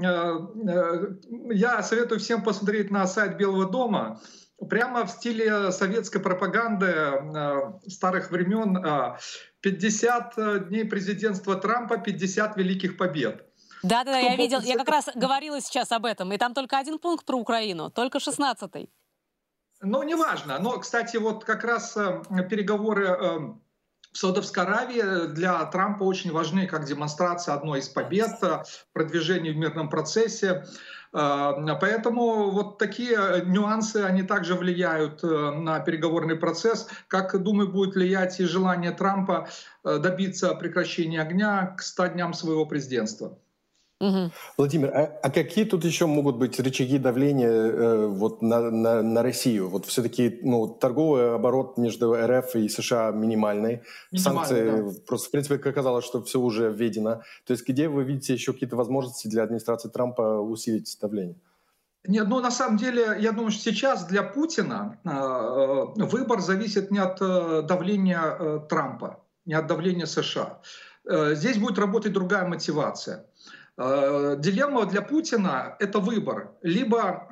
э, я советую всем посмотреть на сайт Белого дома. Прямо в стиле советской пропаганды э, старых времен. Э, пятьдесят дней президентства Трампа, пятьдесят великих побед. Да-да-да, я видел, я как раз говорила сейчас об этом. И там только один пункт про Украину, только шестнадцатый. Ну, неважно. Но, кстати, вот как раз э, переговоры э, в Саудовской Аравии для Трампа очень важны как демонстрация одной из побед, продвижение в мирном процессе. Э, поэтому вот такие нюансы, они также влияют э, на переговорный процесс, как, думаю, будет влиять и желание Трампа э, добиться прекращения огня к ста дням своего президентства. Угу. Владимир, а, а какие тут еще могут быть рычаги давления э, вот на, на, на Россию? Вот все-таки ну, торговый оборот между РФ и США минимальный. Санкции, да. Просто, в принципе, как оказалось, что все уже введено. То есть где вы видите еще какие-то возможности для администрации Трампа усилить давление? Нет, ну на самом деле, я думаю, что сейчас для Путина э, выбор зависит не от э, давления э, Трампа, не от давления США. Э, здесь будет работать другая мотивация. Дилемма для Путина – это выбор. Либо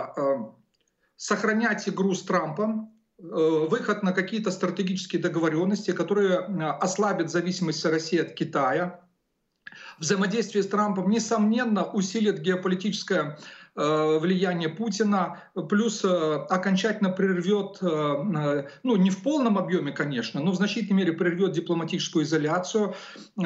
сохранять игру с Трампом, выход на какие-то стратегические договоренности, которые ослабят зависимость России от Китая. Взаимодействие с Трампом, несомненно, усилит геополитическое влияние Путина, плюс окончательно прервет, ну не в полном объеме, конечно, но в значительной мере прервет дипломатическую изоляцию,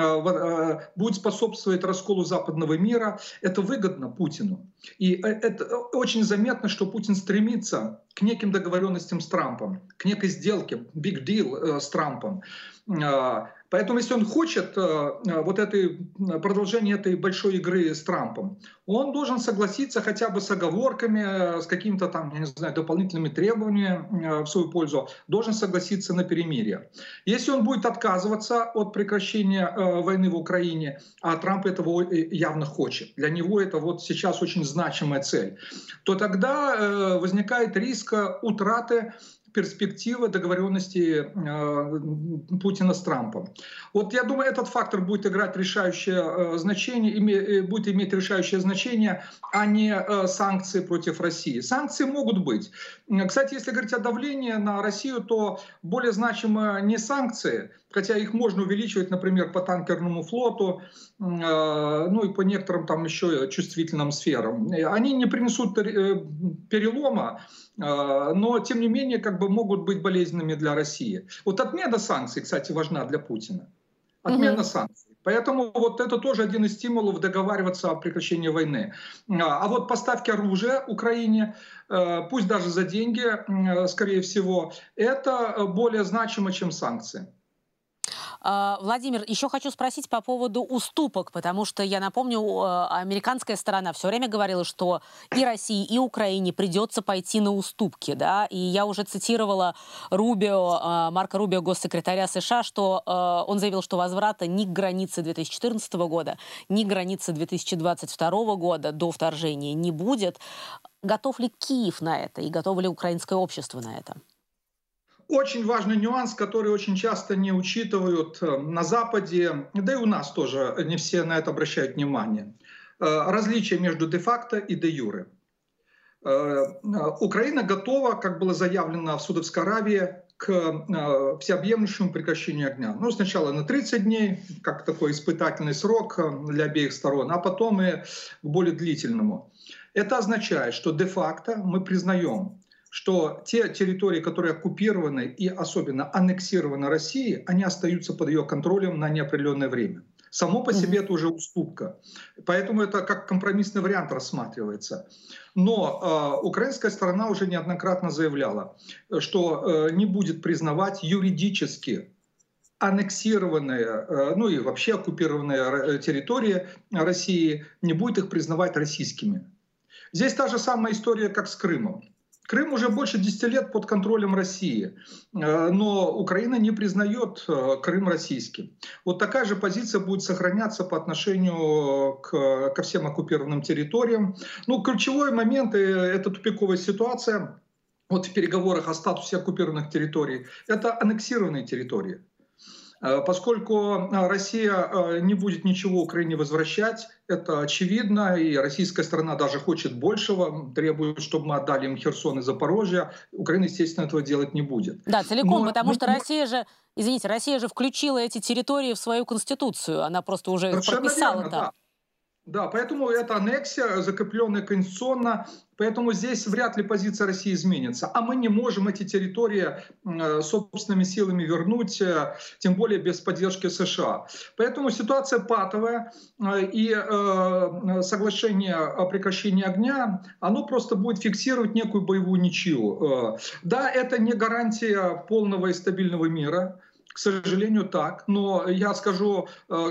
будет способствовать расколу западного мира. Это выгодно Путину. И это очень заметно, что Путин стремится к неким договоренностям с Трампом, к некой сделке, big deal с Трампом. Поэтому, если он хочет вот этой, продолжения этой большой игры с Трампом, он должен согласиться хотя бы с оговорками, с какими-то там, я не знаю, дополнительными требованиями в свою пользу, должен согласиться на перемирие. Если он будет отказываться от прекращения войны в Украине, а Трамп этого явно хочет, для него это вот сейчас очень значимая цель, то тогда возникает риск утраты перспективы договоренности э, Путина с Трампом. Вот я думаю, этот фактор будет играть решающее э, значение, име, будет иметь решающее значение, а не э, санкции против России. Санкции могут быть. Кстати, если говорить о давлении на Россию, то более значимы не санкции, хотя их можно увеличивать, например, по танкерному флоту, э, ну и по некоторым там еще чувствительным сферам. Они не принесут перелома, но, тем не менее, как бы могут быть болезненными для России. Вот отмена санкций, кстати, важна для Путина. Отмена mm-hmm. санкций. Поэтому вот это тоже один из стимулов договариваться о прекращении войны. А вот поставки оружия Украине, пусть даже за деньги, скорее всего, это более значимо, чем санкции. Владимир, еще хочу спросить по поводу уступок, потому что, я напомню, американская сторона все время говорила, что и России, и Украине придется пойти на уступки, да, и я уже цитировала Рубио, Марко Рубио, госсекретаря США, что он заявил, что возврата ни к границе две тысячи четырнадцатого года, ни к границе две тысячи двадцать второго года до вторжения не будет. Готов ли Киев на это, и готово ли украинское общество на это? очень важный нюанс, который очень часто не учитывают на Западе, да и у нас тоже не все на это обращают внимание. Различие между де-факто и де-юре. Украина готова, как было заявлено в Саудовской Аравии, к всеобъемлющему прекращению огня. Ну, сначала на тридцать дней, как такой испытательный срок для обеих сторон, а потом и к более длительному. Это означает, что де-факто мы признаем, что те территории, которые оккупированы и особенно аннексированы Россией, они остаются под ее контролем на неопределенное время. Само по себе это уже уступка. Поэтому это как компромиссный вариант рассматривается. Но э, украинская сторона уже неоднократно заявляла, что э, не будет признавать юридически аннексированные, э, ну и вообще оккупированные территории России, не будет их признавать российскими. Здесь та же самая история, как с Крымом. Крым уже больше десяти лет под контролем России, но Украина не признает Крым российским. Вот такая же позиция будет сохраняться по отношению к, ко всем оккупированным территориям. Ну, ключевой момент — это тупиковая ситуация вот в переговорах о статусе оккупированных территорий. Это аннексированные территории. Поскольку Россия не будет ничего Украине возвращать, это очевидно, и российская сторона даже хочет большего, требует, чтобы мы отдали им Херсон и Запорожье. Украина, естественно, этого делать не будет. Да, целиком, Но, потому но, что Россия же, извините, Россия же включила эти территории в свою конституцию, она просто уже прописала верно, там. Да. Да, поэтому это аннексия, закрепленная конституционно, поэтому здесь вряд ли позиция России изменится. А мы не можем эти территории э, собственными силами вернуть, э, тем более без поддержки США. Поэтому ситуация патовая, э, и э, соглашение о прекращении огня, оно просто будет фиксировать некую боевую ничью. Э, да, это не гарантия полного и стабильного мира. К сожалению, так. Но я скажу,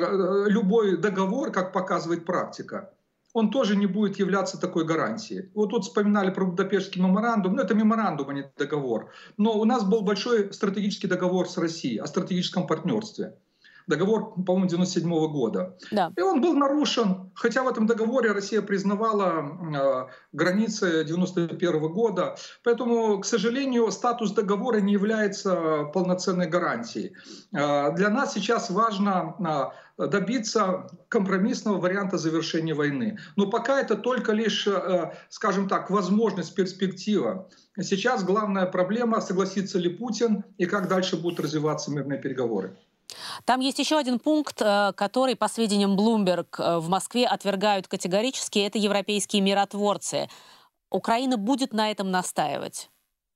любой договор, как показывает практика, он тоже не будет являться такой гарантией. Вот тут вспоминали про Будапештский меморандум. Ну, это меморандум, а не договор. Но у нас был большой стратегический договор с Россией о стратегическом партнерстве. Договор, по-моему, девяносто седьмого года. Да. И он был нарушен, хотя в этом договоре Россия признавала э, границы девяносто первого года. Поэтому, к сожалению, статус договора не является полноценной гарантией. Э, для нас сейчас важно э, добиться компромиссного варианта завершения войны. Но пока это только лишь, э, скажем так, возможность, перспектива. Сейчас главная проблема — согласится ли Путин и как дальше будут развиваться мирные переговоры. Там есть еще один пункт, который, по сведениям Bloomberg, в Москве отвергают категорически. Это европейские миротворцы. Украина будет на этом настаивать?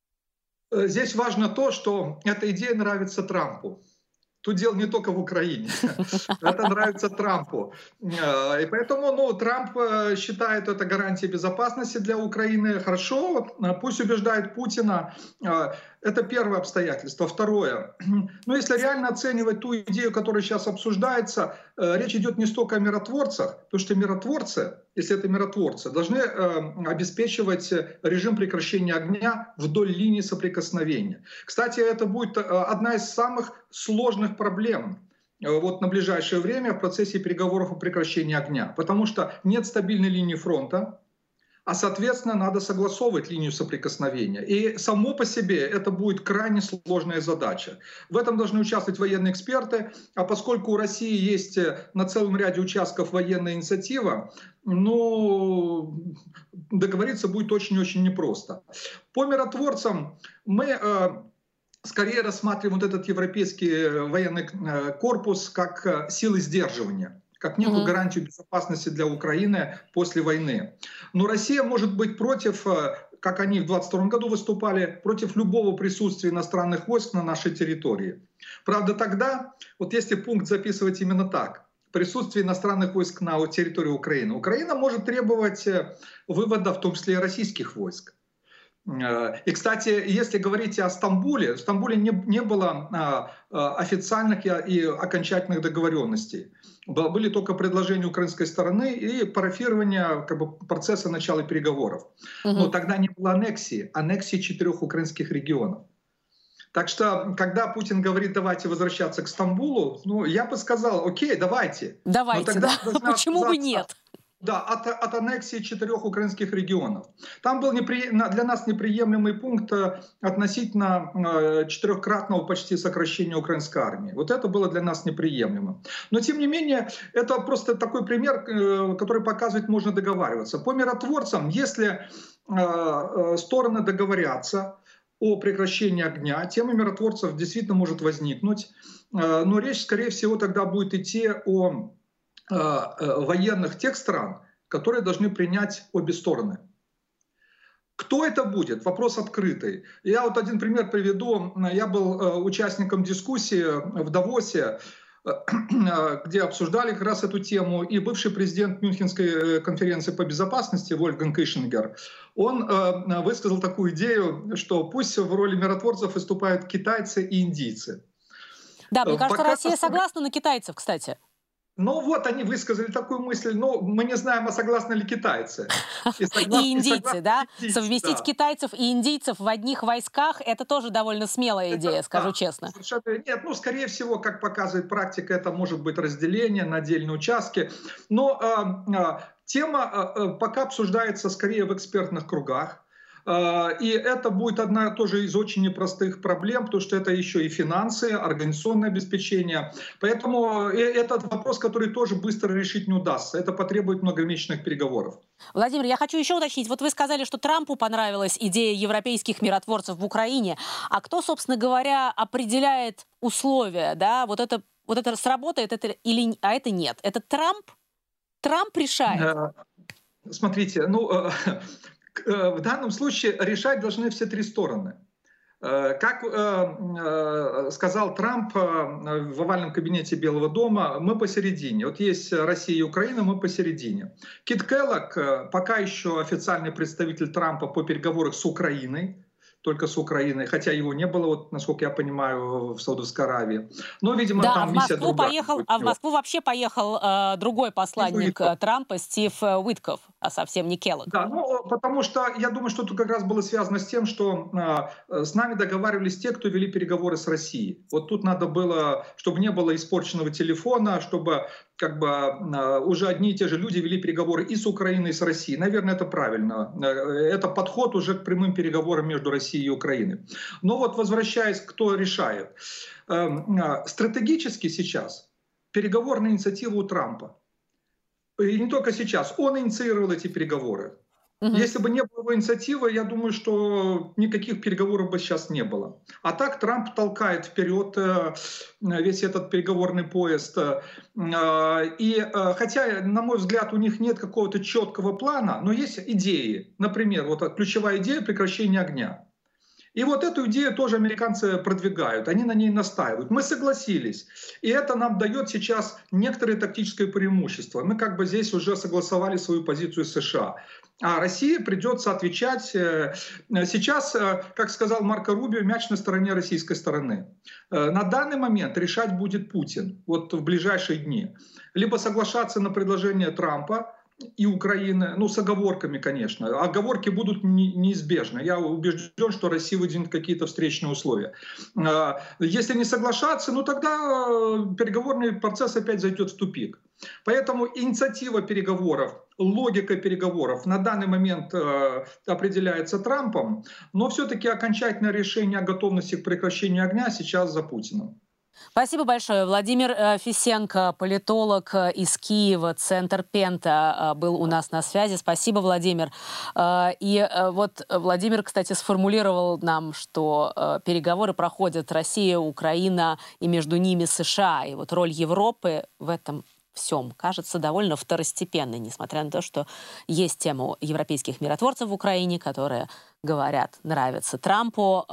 Здесь важно то, что эта идея нравится Трампу. Тут дело не только в Украине. Это нравится Трампу. И поэтому ну, Трамп считает это гарантией безопасности для Украины. Хорошо, пусть убеждает Путина. Это первое обстоятельство. Второе. Ну, если реально оценивать ту идею, которая сейчас обсуждается, речь идет не столько о миротворцах, потому что миротворцы, если это миротворцы, должны обеспечивать режим прекращения огня вдоль линии соприкосновения. Кстати, это будет одна из самых сложных проблем вот на ближайшее время в процессе переговоров о прекращении огня, потому что нет стабильной линии фронта, а, соответственно, надо согласовывать линию соприкосновения. И само по себе это будет крайне сложная задача. В этом должны участвовать военные эксперты, а поскольку у России есть на целом ряде участков военная инициатива, ну, договориться будет очень-очень непросто. По миротворцам мы э, скорее рассматриваем вот этот европейский военный корпус как силы сдерживания, как некую гарантию безопасности для Украины после войны. Но Россия может быть против, как они в двадцать втором году выступали, против любого присутствия иностранных войск на нашей территории. Правда, тогда, вот если пункт записывать именно так, присутствие иностранных войск на территории Украины, Украина может требовать вывода, в том числе и российских войск. И, кстати, если говорить о Стамбуле, в Стамбуле не, не было а, официальных и окончательных договоренностей. Были только предложения украинской стороны и парафирование как бы, процесса начала переговоров. Угу. Но тогда не было аннексии, аннексии четырех украинских регионов. Так что, когда Путин говорит, давайте возвращаться к Стамбулу, ну, я бы сказал, окей, давайте. Давайте, да. Почему бы нет? Да, от, от аннексии четырех украинских регионов. Там был непри... для нас неприемлемый пункт относительно э, четырехкратного почти сокращения украинской армии. Вот это было для нас неприемлемо. Но тем не менее, это просто такой пример, э, который показывает, можно договариваться. По миротворцам, если э, э, стороны договорятся о прекращении огня, тема миротворцев действительно может возникнуть. Э, но речь, скорее всего, тогда будет идти о военных тех стран, которые должны принять обе стороны. Кто это будет? Вопрос открытый. Я вот один пример приведу. Я был участником дискуссии в Давосе, где обсуждали как раз эту тему, и бывший президент Мюнхенской конференции по безопасности Вольфганг Ишингер, он высказал такую идею, что пусть в роли миротворцев выступают китайцы и индийцы. Да, мне кажется, Пока... Россия согласна на китайцев, кстати. Ну вот они высказали такую мысль, но мы не знаем, а согласны ли китайцы. И, согласны, и индийцы, и согласны, да? Индийцы, Совместить да. китайцев и индийцев в одних войсках, это тоже довольно смелая идея, это, скажу да, честно. Совершенно нет, ну скорее всего, как показывает практика, это может быть разделение на отдельные участки. Но э, э, тема э, пока обсуждается скорее в экспертных кругах. И это будет одна тоже из очень непростых проблем, потому что это еще и финансы, организационное обеспечение. Поэтому этот вопрос, который тоже быстро решить не удастся. Это потребует многомесячных переговоров. Владимир, я хочу еще уточнить. Вот вы сказали, что Трампу понравилась идея европейских миротворцев в Украине. А кто, собственно говоря, определяет условия? Да? Вот это, вот это сработает, это, или, а это нет? Это Трамп? Трамп решает? Смотрите, ну... В данном случае решать должны все три стороны. Как сказал Трамп в овальном кабинете Белого дома, мы посередине. Вот есть Россия и Украина, мы посередине. Кит Келлог, пока еще официальный представитель Трампа по переговорам с Украиной, только с Украиной, хотя его не было, вот, насколько я понимаю, в Саудовской Аравии. Но, видимо, да, там в миссия Москву другая. поехал, а в Москву вообще поехал э, другой посланник Уитков. Трампа, Стив Уитков, а совсем не Келлог. Да, ну, потому что я думаю, что тут как раз было связано с тем, что э, с нами договаривались те, кто вели переговоры с Россией. Вот тут надо было, чтобы не было испорченного телефона, чтобы как бы э, уже одни и те же люди вели переговоры и с Украиной, и с Россией. Наверное, это правильно. Это подход уже к прямым переговорам между Россией и Украиной. Но вот возвращаясь, кто решает. Э, э, стратегически сейчас переговорная инициатива у Трампа. И не только сейчас. Он инициировал эти переговоры. Угу. Если бы не было инициативы, я думаю, что никаких переговоров бы сейчас не было. А так Трамп толкает вперед весь этот переговорный поезд. И хотя, на мой взгляд, у них нет какого-то четкого плана, но есть идеи. Например, вот ключевая идея прекращения огня. И вот эту идею тоже американцы продвигают, они на ней настаивают. Мы согласились, и это нам дает сейчас некоторое тактическое преимущество. Мы как бы здесь уже согласовали свою позицию с США. А России придется отвечать. Сейчас, как сказал Марко Рубио, мяч на стороне российской стороны. На данный момент решать будет Путин вот в ближайшие дни. Либо соглашаться на предложение Трампа и Украины, ну, с оговорками, конечно. Оговорки будут неизбежны. Я убежден, что Россия выдвинет какие-то встречные условия. Если не соглашаться, ну, тогда переговорный процесс опять зайдет в тупик. Поэтому инициатива переговоров, логика переговоров на данный момент определяется Трампом, но все-таки окончательное решение о готовности к прекращению огня сейчас за Путиным. Спасибо большое. Владимир Фисенко, политолог из Киева, Центр Пента, был у нас на связи. Спасибо, Владимир. И вот Владимир, кстати, сформулировал нам, что переговоры проходят Россия, Украина и между ними США. И вот роль Европы в этом всем кажется довольно второстепенной, несмотря на то, что есть тема европейских миротворцев в Украине, которые, говорят, нравятся Трампу,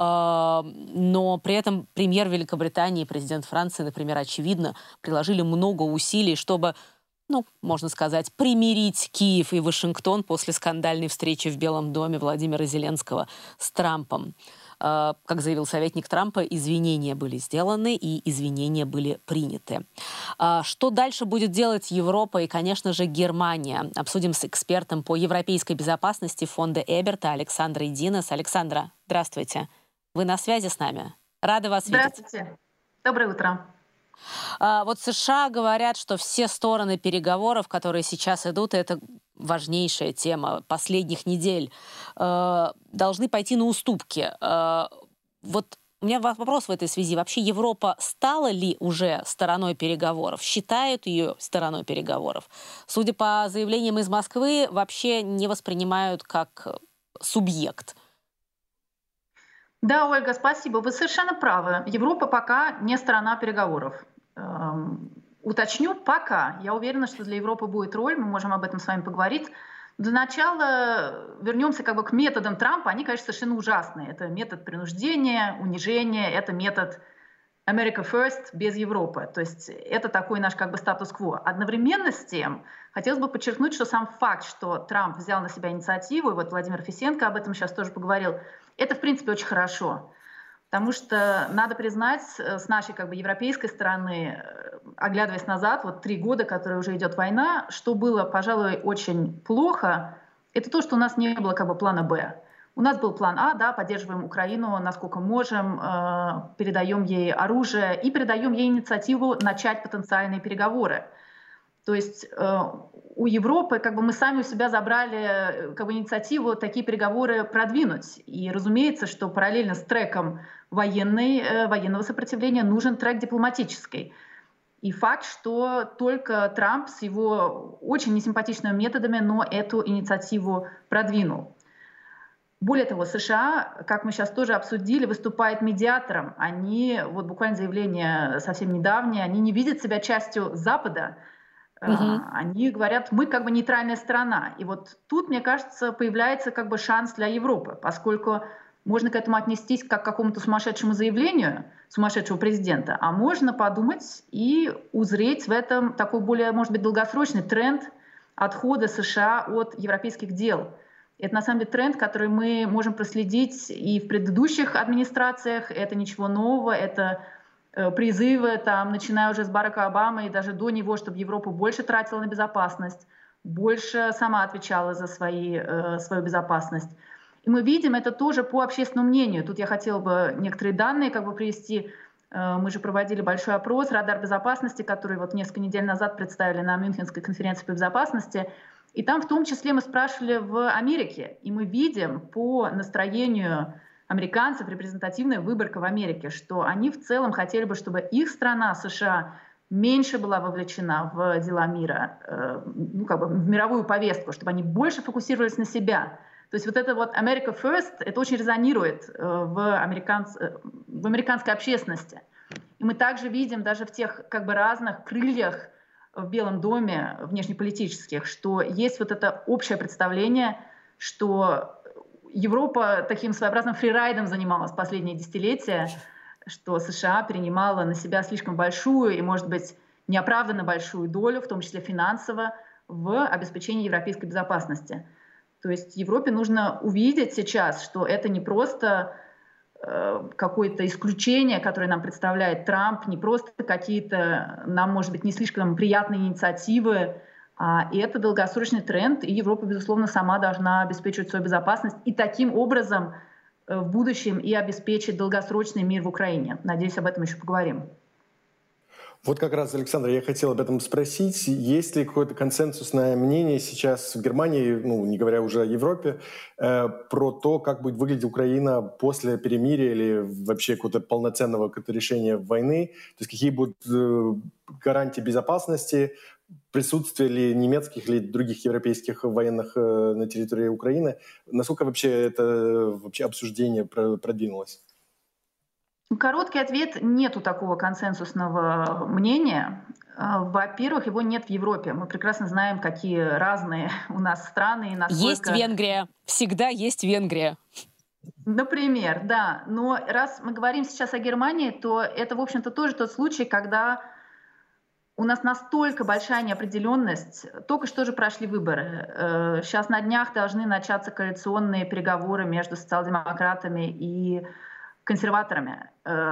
но при этом премьер Великобритании и президент Франции, например, очевидно, приложили много усилий, чтобы, ну, можно сказать, примирить Киев и Вашингтон после скандальной встречи в Белом доме Владимира Зеленского с Трампом. Как заявил советник Трампа, извинения были сделаны и извинения были приняты. Что дальше будет делать Европа и, конечно же, Германия? Обсудим с экспертом по европейской безопасности фонда Эберта Александрой Динес. Александра, здравствуйте. Вы на связи с нами? Рада вас видеть. Здравствуйте. Доброе утро. А, вот США говорят, что все стороны переговоров, которые сейчас идут, это важнейшая тема последних недель, э, должны пойти на уступки. Э, вот у меня вопрос в этой связи. Вообще Европа стала ли уже стороной переговоров? Считают ее стороной переговоров? Судя по заявлениям из Москвы, вообще не воспринимают как субъект. Да, Ольга, спасибо. Вы совершенно правы. Европа пока не сторона переговоров. Эм, уточню, пока. Я уверена, что для Европы будет роль, мы можем об этом с вами поговорить. Для начала вернемся как бы к методам Трампа. Они, конечно, совершенно ужасные. Это метод принуждения, унижения, это метод America First без Европы. То есть это такой наш как бы статус-кво. Одновременно с тем хотелось бы подчеркнуть, что сам факт, что Трамп взял на себя инициативу, и вот Владимир Фисенко об этом сейчас тоже поговорил, это, в принципе, очень хорошо. Потому что, надо признать, с нашей как бы европейской стороны, оглядываясь назад, вот три года, которые уже идет война, что было, пожалуй, очень плохо, это то, что у нас не было как бы плана «Б». У нас был план А, да, поддерживаем Украину насколько можем, э, передаем ей оружие и передаем ей инициативу начать потенциальные переговоры. То есть э, у Европы как бы мы сами у себя забрали как бы инициативу такие переговоры продвинуть. И разумеется, что параллельно с треком военной, э, военного сопротивления нужен трек дипломатический. И факт, что только Трамп с его очень несимпатичными методами, но эту инициативу продвинул. Более того, США, как мы сейчас тоже обсудили, выступает медиатором. Они, вот буквально заявление совсем недавнее, они не видят себя частью Запада. Uh-huh. Они говорят, мы как бы нейтральная страна. И вот тут, мне кажется, появляется как бы шанс для Европы, поскольку можно к этому отнестись как к какому-то сумасшедшему заявлению сумасшедшего президента, а можно подумать и узреть в этом такой более, может быть, долгосрочный тренд отхода США от европейских дел. Это, на самом деле, тренд, который мы можем проследить и в предыдущих администрациях. Это ничего нового, это э, призывы, там, начиная уже с Барака Обамы и даже до него, чтобы Европа больше тратила на безопасность, больше сама отвечала за свои, э, свою безопасность. И мы видим это тоже по общественному мнению. Тут я хотела бы некоторые данные как бы привести. Э, мы же проводили большой опрос «Радар безопасности», который вот несколько недель назад представили на Мюнхенской конференции по безопасности. И там в том числе мы спрашивали в Америке, и мы видим по настроению американцев, репрезентативная выборка в Америке, что они в целом хотели бы, чтобы их страна, США, меньше была вовлечена в дела мира, э, ну, как бы в мировую повестку, чтобы они больше фокусировались на себя. То есть вот это вот America First, это очень резонирует э, в, американц... в американской общественности. И мы также видим даже в тех как бы разных крыльях в Белом доме, внешнеполитических, что есть вот это общее представление, что Европа таким своеобразным фрирайдом занималась последние десятилетия, что США принимала на себя слишком большую и, может быть, неоправданно большую долю, в том числе финансово, в обеспечении европейской безопасности. То есть Европе нужно увидеть сейчас, что это не просто какое-то исключение, которое нам представляет Трамп, не просто какие-то, нам, может быть, не слишком приятные инициативы, а это долгосрочный тренд, и Европа, безусловно, сама должна обеспечивать свою безопасность и таким образом в будущем и обеспечить долгосрочный мир в Украине. Надеюсь, об этом еще поговорим. Вот как раз, Александр, я хотел об этом спросить. Есть ли какое-то консенсусное мнение сейчас в Германии, ну, не говоря уже о Европе, э, про то, как будет выглядеть Украина после перемирия или вообще какого-то полноценного какого-то решения войны? То есть какие будут э, гарантии безопасности, присутствие ли немецких или других европейских военных э, на территории Украины? Насколько вообще это вообще обсуждение продвинулось? Короткий ответ: нету такого консенсусного мнения. Во-первых, его нет в Европе. Мы прекрасно знаем, какие разные у нас страны. И насколько... Есть Венгрия. Всегда есть Венгрия. Например, да. Но раз мы говорим сейчас о Германии, то это, в общем-то, тоже тот случай, когда у нас настолько большая неопределенность. Только что же прошли выборы. Сейчас на днях должны начаться коалиционные переговоры между социал-демократами и консерваторами.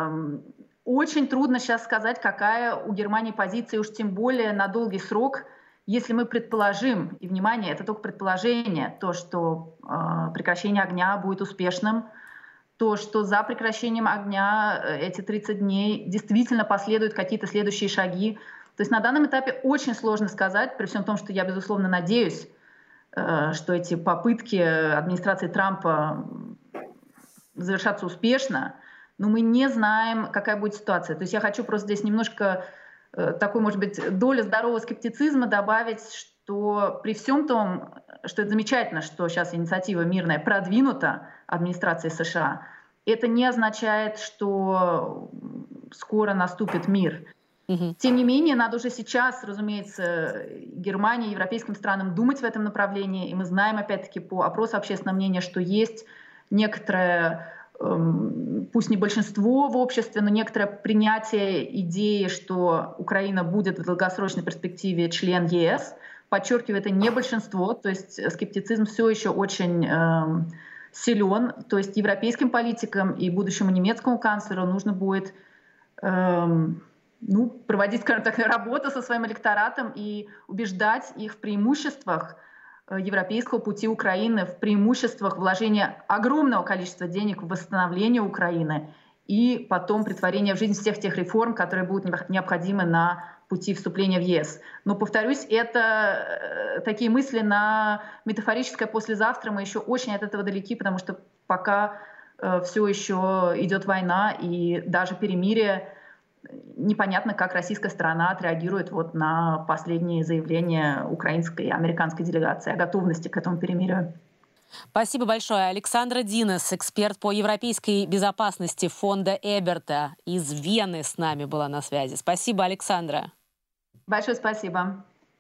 Очень трудно сейчас сказать, какая у Германии позиция, уж тем более на долгий срок, если мы предположим, и, внимание, это только предположение, то, что прекращение огня будет успешным, то что за прекращением огня эти тридцать дней действительно последуют какие-то следующие шаги. То есть на данном этапе очень сложно сказать, при всем том, что я, безусловно, надеюсь, что эти попытки администрации Трампа завершатся успешно, но мы не знаем, какая будет ситуация. То есть я хочу просто здесь немножко такой, может быть, долю здорового скептицизма добавить, что при всем том, что это замечательно, что сейчас инициатива мирная продвинута администрацией США, это не означает, что скоро наступит мир. Угу. Тем не менее, надо уже сейчас, разумеется, Германии, европейским странам думать в этом направлении. И мы знаем, опять-таки, по опросу общественного мнения, что есть некоторое, эм, пусть не большинство в обществе, но некоторое принятие идеи, что Украина будет в долгосрочной перспективе член ЕС. Подчеркиваю, это не большинство, то есть скептицизм все еще очень эм, силен. То есть европейским политикам и будущему немецкому канцлеру нужно будет эм, ну, проводить, скажем так, работу со своим электоратом и убеждать их в преимуществах европейского пути Украины, в преимуществах вложения огромного количества денег в восстановление Украины и потом претворение в жизнь всех тех реформ, которые будут необходимы на пути вступления в ЕС. Но, повторюсь, это такие мысли на метафорическое послезавтра. Мы еще очень от этого далеки, потому что пока э, все еще идет война и даже перемирие, непонятно, как российская сторона отреагирует вот на последние заявления украинской и американской делегации о готовности к этому перемирию. Спасибо большое. Александра Динес, эксперт по европейской безопасности фонда Эберта из Вены, с нами была на связи. Спасибо, Александра. Большое спасибо.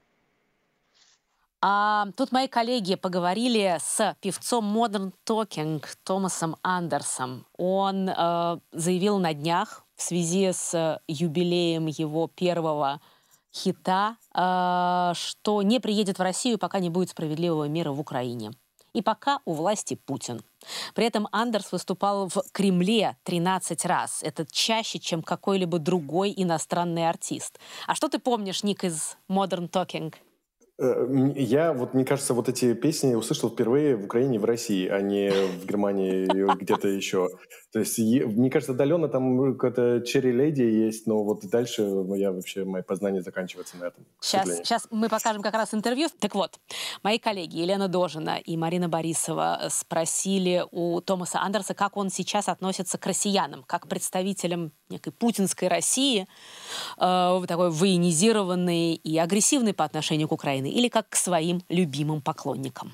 А, тут мои коллеги поговорили с певцом Modern Talking Томасом Андерсом. Он э, заявил на днях в связи с юбилеем его первого хита, э, что не приедет в Россию, пока не будет справедливого мира в Украине. И пока у власти Путин. При этом Андерс выступал в Кремле тринадцать раз. Это чаще, чем какой-либо другой иностранный артист. А что ты помнишь, Ник, из Modern Talking? Я, вот, мне кажется, вот эти песни услышал впервые в Украине и в России, а не в Германии или где-то еще. То есть, мне кажется, отдаленно там какая-то Черри Леди есть, но вот дальше я вообще, мои познания заканчиваются на этом. Сейчас, сейчас мы покажем как раз интервью. Так вот, мои коллеги Елена Дожина и Марина Борисова спросили у Томаса Андерса, как он сейчас относится к россиянам, как к представителям некой путинской России, э, такой военизированной и агрессивной по отношению к Украине, или как к своим любимым поклонникам.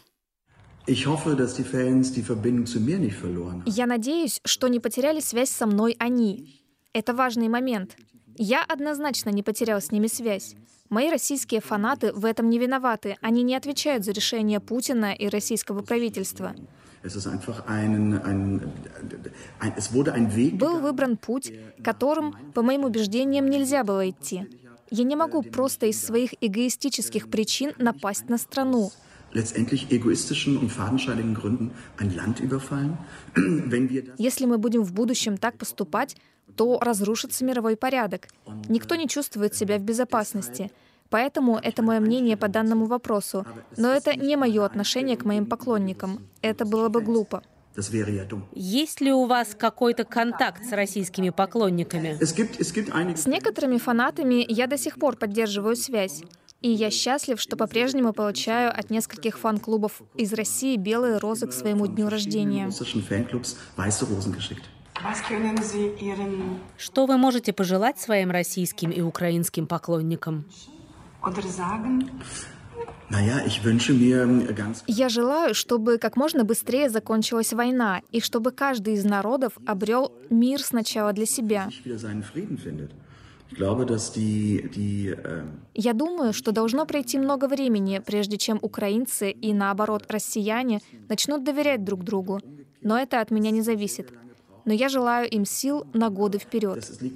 Я надеюсь, что не потеряли связь со мной они. Это важный момент. Я однозначно не потерял с ними связь. Мои российские фанаты в этом не виноваты. Они не отвечают за решение Путина и российского правительства. Был выбран путь, которым, по моим убеждениям, нельзя было идти. Я не могу просто из своих эгоистических причин напасть на страну. Если мы будем в будущем так поступать, то разрушится мировой порядок. Никто не чувствует себя в безопасности. Поэтому это мое мнение по данному вопросу. Но это не мое отношение к моим поклонникам. Это было бы глупо. Есть ли у вас какой-то контакт с российскими поклонниками? С некоторыми фанатами я до сих пор поддерживаю связь. И я счастлив, что по-прежнему получаю от нескольких фан-клубов из России белые розы к своему дню рождения. Что вы можете пожелать своим российским и украинским поклонникам? Я желаю, чтобы как можно быстрее закончилась война, и чтобы каждый из народов обрел мир сначала для себя. Я думаю, что должно пройти много времени, прежде чем украинцы и, наоборот, россияне начнут доверять друг другу. Но это от меня не зависит. Но я желаю им сил на годы вперед.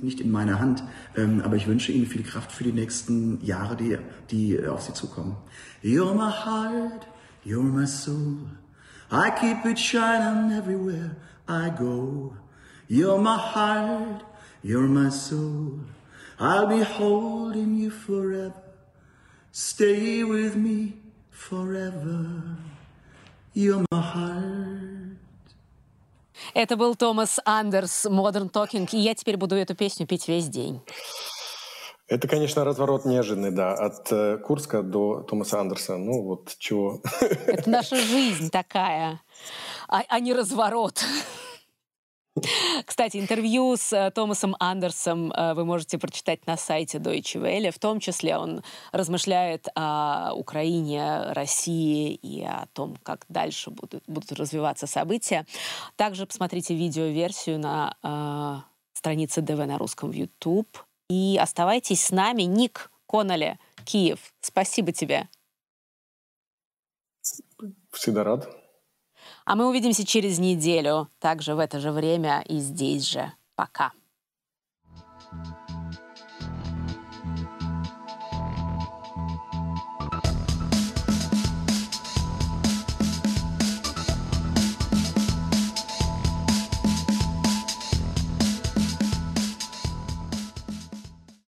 You're my heart, you're my soul. I keep it shining everywhere I go. You're my heart, you're my soul. I'll be holding you forever. Stay with me forever. You're my heart. Это был Томас Андерс, Modern Talking, и я теперь буду эту песню петь весь день. Это, конечно, разворот неожиданный, да, от э, Курска до Томаса Андерса. Ну вот чего. Это наша жизнь такая, а, а не разворот. Кстати, интервью с Томасом Андерсом вы можете прочитать на сайте Deutsche Welle. В том числе он размышляет о Украине, России и о том, как дальше будут, будут развиваться события. Также посмотрите видеоверсию на э, странице ДВ на русском в YouTube. И оставайтесь с нами. Ник Коннелли, Киев. Спасибо тебе. Всегда рад. А мы увидимся через неделю, также в это же время и здесь же. Пока.